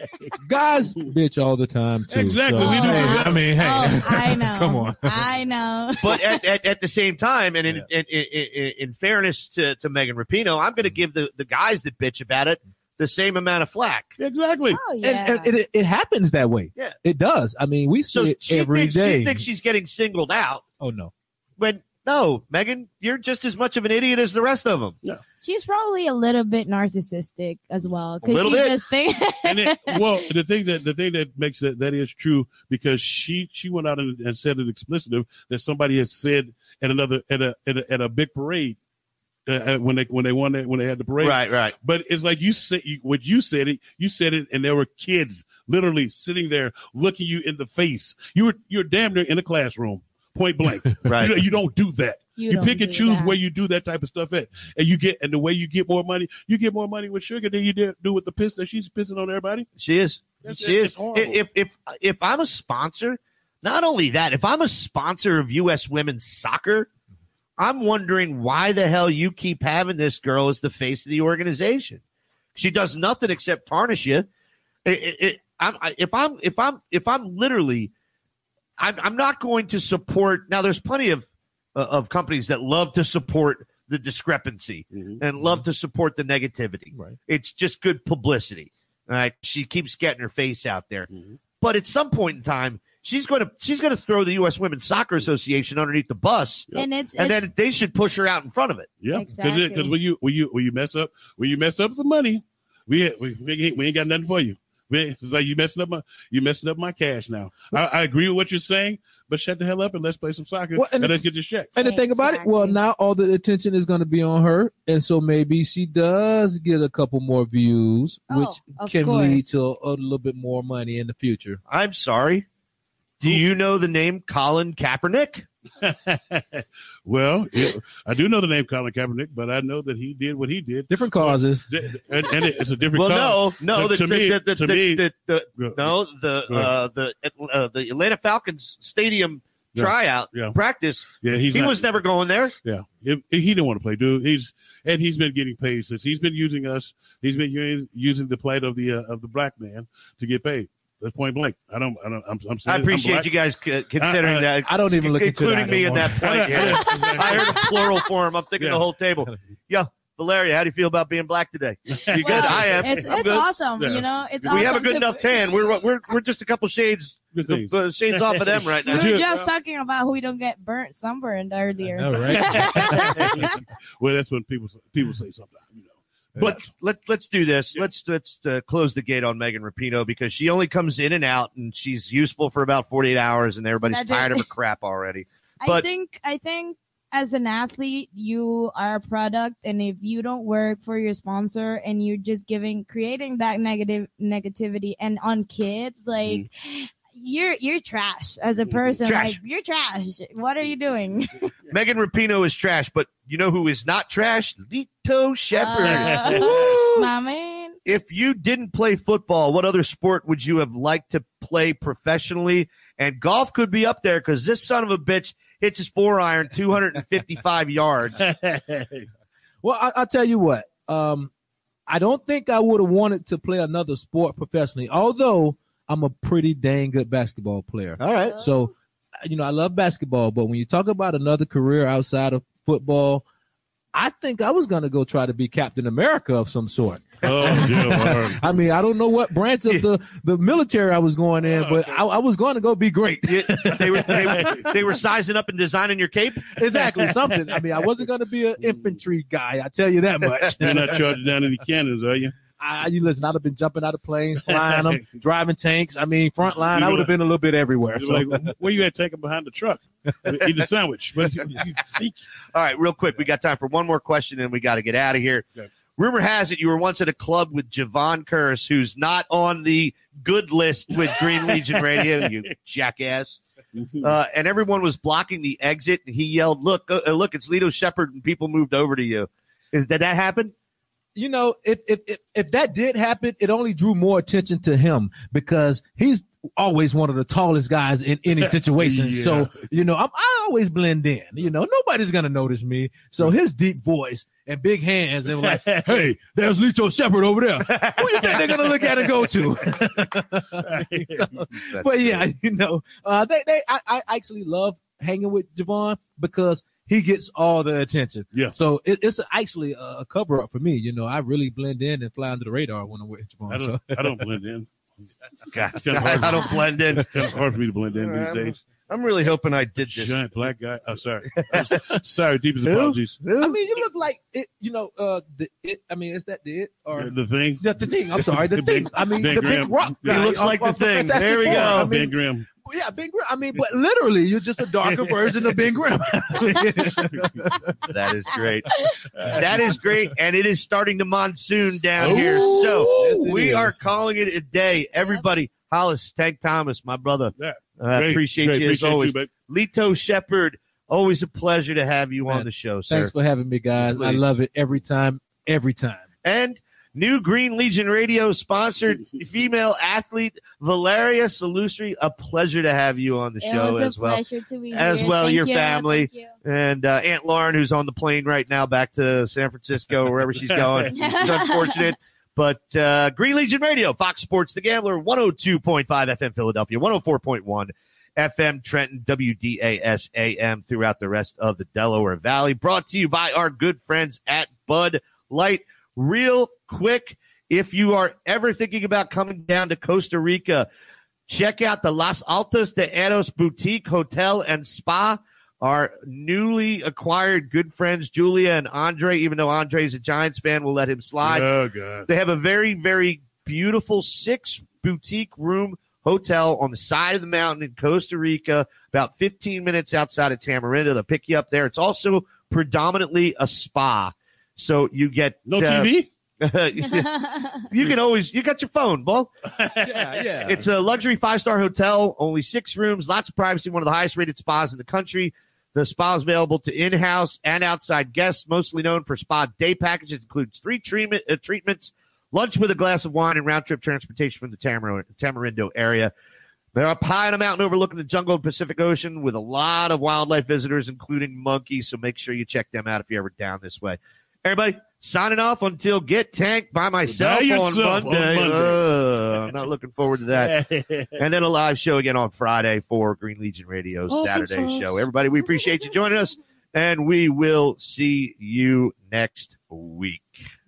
guys bitch all the time too. Exactly, So, we do. hey, I mean, hey, Oh, I know. come on. I know. But at, at, at the same time, and in, in, in, in, in fairness to, to Megan Rapinoe, I'm going to give the, the guys that bitch about it the same amount of flack. Exactly. Oh, yeah. And, and it, it happens that way. Yeah. It does. I mean, we see So it she every thinks, day. she thinks she's getting singled out. Oh no. When no, Megan, you're just as much of an idiot as the rest of them. Yeah. She's probably a little bit narcissistic as well. A Because little she bit. just think And it, well, the thing that the thing that makes that that is true because she she went out and, and said it explicitly that somebody had said at another at a at a, at a big parade uh, when they when they won that when they had the parade. Right, right. But it's like you said you, what you said it you said it and there were kids literally sitting there looking you in the face. You were you're damn near in a classroom. Point blank. Right. You, you don't do that. You You, don't pick and do choose that. where you do that type of stuff at. And you get and the way you get more money, you get more money with sugar than you did, do with the piss that she's pissing on everybody. She is. That's- she it's is. horrible. If if if I'm a sponsor, not only that, if I'm a sponsor of U S women's soccer, I'm wondering why the hell you keep having this girl as the face of the organization. She does nothing except tarnish you. It, it, it, I'm, I, if I'm if I'm if I'm literally, I'm, I'm not going to support. Now, there's plenty of uh, of companies that love to support the discrepancy Mm-hmm. and love to support the negativity. Right. It's just good publicity. All right. She keeps getting her face out there. Mm-hmm. But at some point in time, she's going to she's going to throw the U S Women's Soccer Association underneath the bus, and it's, and it's then they should push her out in front of it. Yeah, because Exactly. because when you when you when you mess up when you mess up the money, we we we ain't, we ain't got nothing for you. We ain't, it's like you messing up my you messing up my cash now. I, I agree with what you're saying, but shut the hell up and let's play some soccer Well, and- and let's get this check. And the thing about it, well, Exactly. now all the attention is going to be on her, and so maybe she does get a couple more views, Oh, which of can course. lead to a, a little bit more money in the future. I'm sorry. Do you know the name Colin Kaepernick? Well, yeah, I do know the name Colin Kaepernick, but I know that he did what he did, Different causes. and, and it's a different. Well, cause. no, no. To, the, to the, me, the, the, to the, me, the, the, Go- no, the Go ahead. uh, the uh, the Atlanta Falcons stadium Yeah. tryout Yeah. practice. yeah, he's He not- was never going there. Yeah, If- if he didn't want to play, dude. He's and he's been getting paid since he's been using us. He's been using, using the plight of the uh, of the black man to get paid. That's point blank. I don't. I don't. I'm. I'm saying I appreciate I'm black. you guys c- considering I- I- that. I don't even look into including that me no in more. that point. Here. I heard a plural form. I'm thinking Yeah. the whole table. Yeah, Valeria, how do you feel about being black today? You good? Well, I am. It's I'm it's good. awesome, Yeah. you know. It's We awesome have a good to- enough tan. We're we're we're just a couple shades Good things. uh, shades off of them right We now. were Yeah. just talking about who we don't get burnt, sunburned earlier. All right. Well, that's when people people say something. You know. But let let's do this. Let's let's uh, close the gate on Megan Rapinoe because she only comes in and out, and she's useful for about forty-eight hours, and everybody's That's tired it. of her crap already. I But- think I think as an athlete, you are a product, and if you don't work for your sponsor and you're just giving creating that negative negativity and on kids, like you're you're trash as a person. Trash. Like you're trash. What are you doing? Megan Rapinoe is trash, but you know who is not trash? Lito Shepherd. Uh, Woo! my man. If you didn't play football, what other sport would you have liked to play professionally? And golf could be up there because this son of a bitch hits his four iron two hundred fifty-five yards. Well, I, I'll tell you what. Um, I don't think I would have wanted to play another sport professionally, although I'm a pretty dang good basketball player. All right. So, you know, I love basketball, but when you talk about another career outside of football, I think I was going to go try to be Captain America of some sort. Oh, yeah. I mean, I don't know what branch of the, the military I was going in, but I, I was going to go be great. Yeah, they were they, were- they were sizing up and designing your cape. Exactly, something. I mean, I wasn't going to be an infantry guy. I tell you that much. You're not charging down any cannons, are you? I, you listen, I'd have been jumping out of planes, flying them, driving tanks. I mean, front line, I would have been a little bit everywhere. So. You're like, where you at taking behind the truck? Eat a sandwich. But you, you think All right, real quick, we got time for one more question, and we got to get out of here. Okay. Rumor has it you were once at a club with Javon Curse, who's not on the good list with Green Legion Radio, you jackass. Uh, and everyone was blocking the exit, and he yelled, "Look, uh, look, it's Lito Shepherd," and people moved over to you. Is did that happen? You know, if, if if if that did happen, it only drew more attention to him because he's always one of the tallest guys in any situation. Yeah. So, you know, I'm, I always blend in. You know, nobody's going to notice me. So his deep voice and big hands and like, hey, there's Lito Shepherd over there. Who you think they're going to look at and go to? So, but yeah, you know, uh, they, they, I, I actually love hanging with Javon because he gets all the attention. Yeah. So it, it's actually a cover up for me. You know, I really blend in and fly under the radar when I'm with Javon. I don't, so. I don't blend in. God, It's kinda hard I don't blend in. It's kind of hard for me to blend in these I'm, days. I'm really hoping I did this. Giant black guy. Oh, sorry. sorry. Deepest Who? apologies. I mean, you look like it. You know, uh, the it. I mean, is that the it or The, the thing. the, the thing? I'm sorry, the, The thing. big- I mean, Ben the Grimm. big rock He guy. looks of- like the of thing. Fantastic There we Four. go. I mean, Ben Grimm. yeah, Ben Grimm. I mean, but literally, you're just a darker version of Ben Grimm. That is great. That is great. And it is starting to monsoon down here. So Yes, it we is. are calling it a day. Everybody, Hollis, Tank Thomas, my brother. Yeah. I Great, appreciate great. you as Appreciate always. you, babe. Lito Shepherd, always a pleasure to have you on Man, the show, sir. Thanks for having me, guys. I Please. love it every time, every time. And new Green Legion Radio sponsored female athlete Valeria Salustri. A pleasure to have you on the It show was a as well. pleasure to be As here. well, Thank your you. family. Thank you. And uh, Aunt Lauren, who's on the plane right now back to San Francisco, wherever she's going. It's unfortunate. But uh, Green Legion Radio, Fox Sports The Gambler, one oh two point five F M Philadelphia, one oh four point one F M Trenton, W D A S A M throughout the rest of the Delaware Valley. Brought to you by our good friends at Bud Light. Real quick, if you are ever thinking about coming down to Costa Rica, check out the Las Altas de Eros Boutique Hotel and Spa. Our newly acquired good friends, Julia and Andre, even though Andre's a Giants fan, we'll let him slide. Oh, God. They have a very, very beautiful six boutique room hotel on the side of the mountain in Costa Rica, about fifteen minutes outside of Tamarindo. They'll pick you up there. It's also predominantly a spa. So you get No uh, T V? you can always, you got your phone, Bo. Yeah, yeah. It's a luxury five-star hotel, only six rooms, lots of privacy, one of the highest-rated spas in the country. The spa is available to in-house and outside guests, mostly known for spa day packages. It includes three treatment, uh, treatments, lunch with a glass of wine, and round-trip transportation from the Tamar- Tamarindo area. They're up high on a mountain overlooking the jungle and Pacific Ocean with a lot of wildlife visitors, including monkeys, so make sure you check them out if you're ever down this way. Everybody, signing off until Get Tanked by myself By yourself on Monday. on Monday. Uh, I'm not looking forward to that. And then a live show again on Friday for Green Legion Radio's Awesome Saturday sauce. show. Everybody, we appreciate you joining us, and we will see you next week.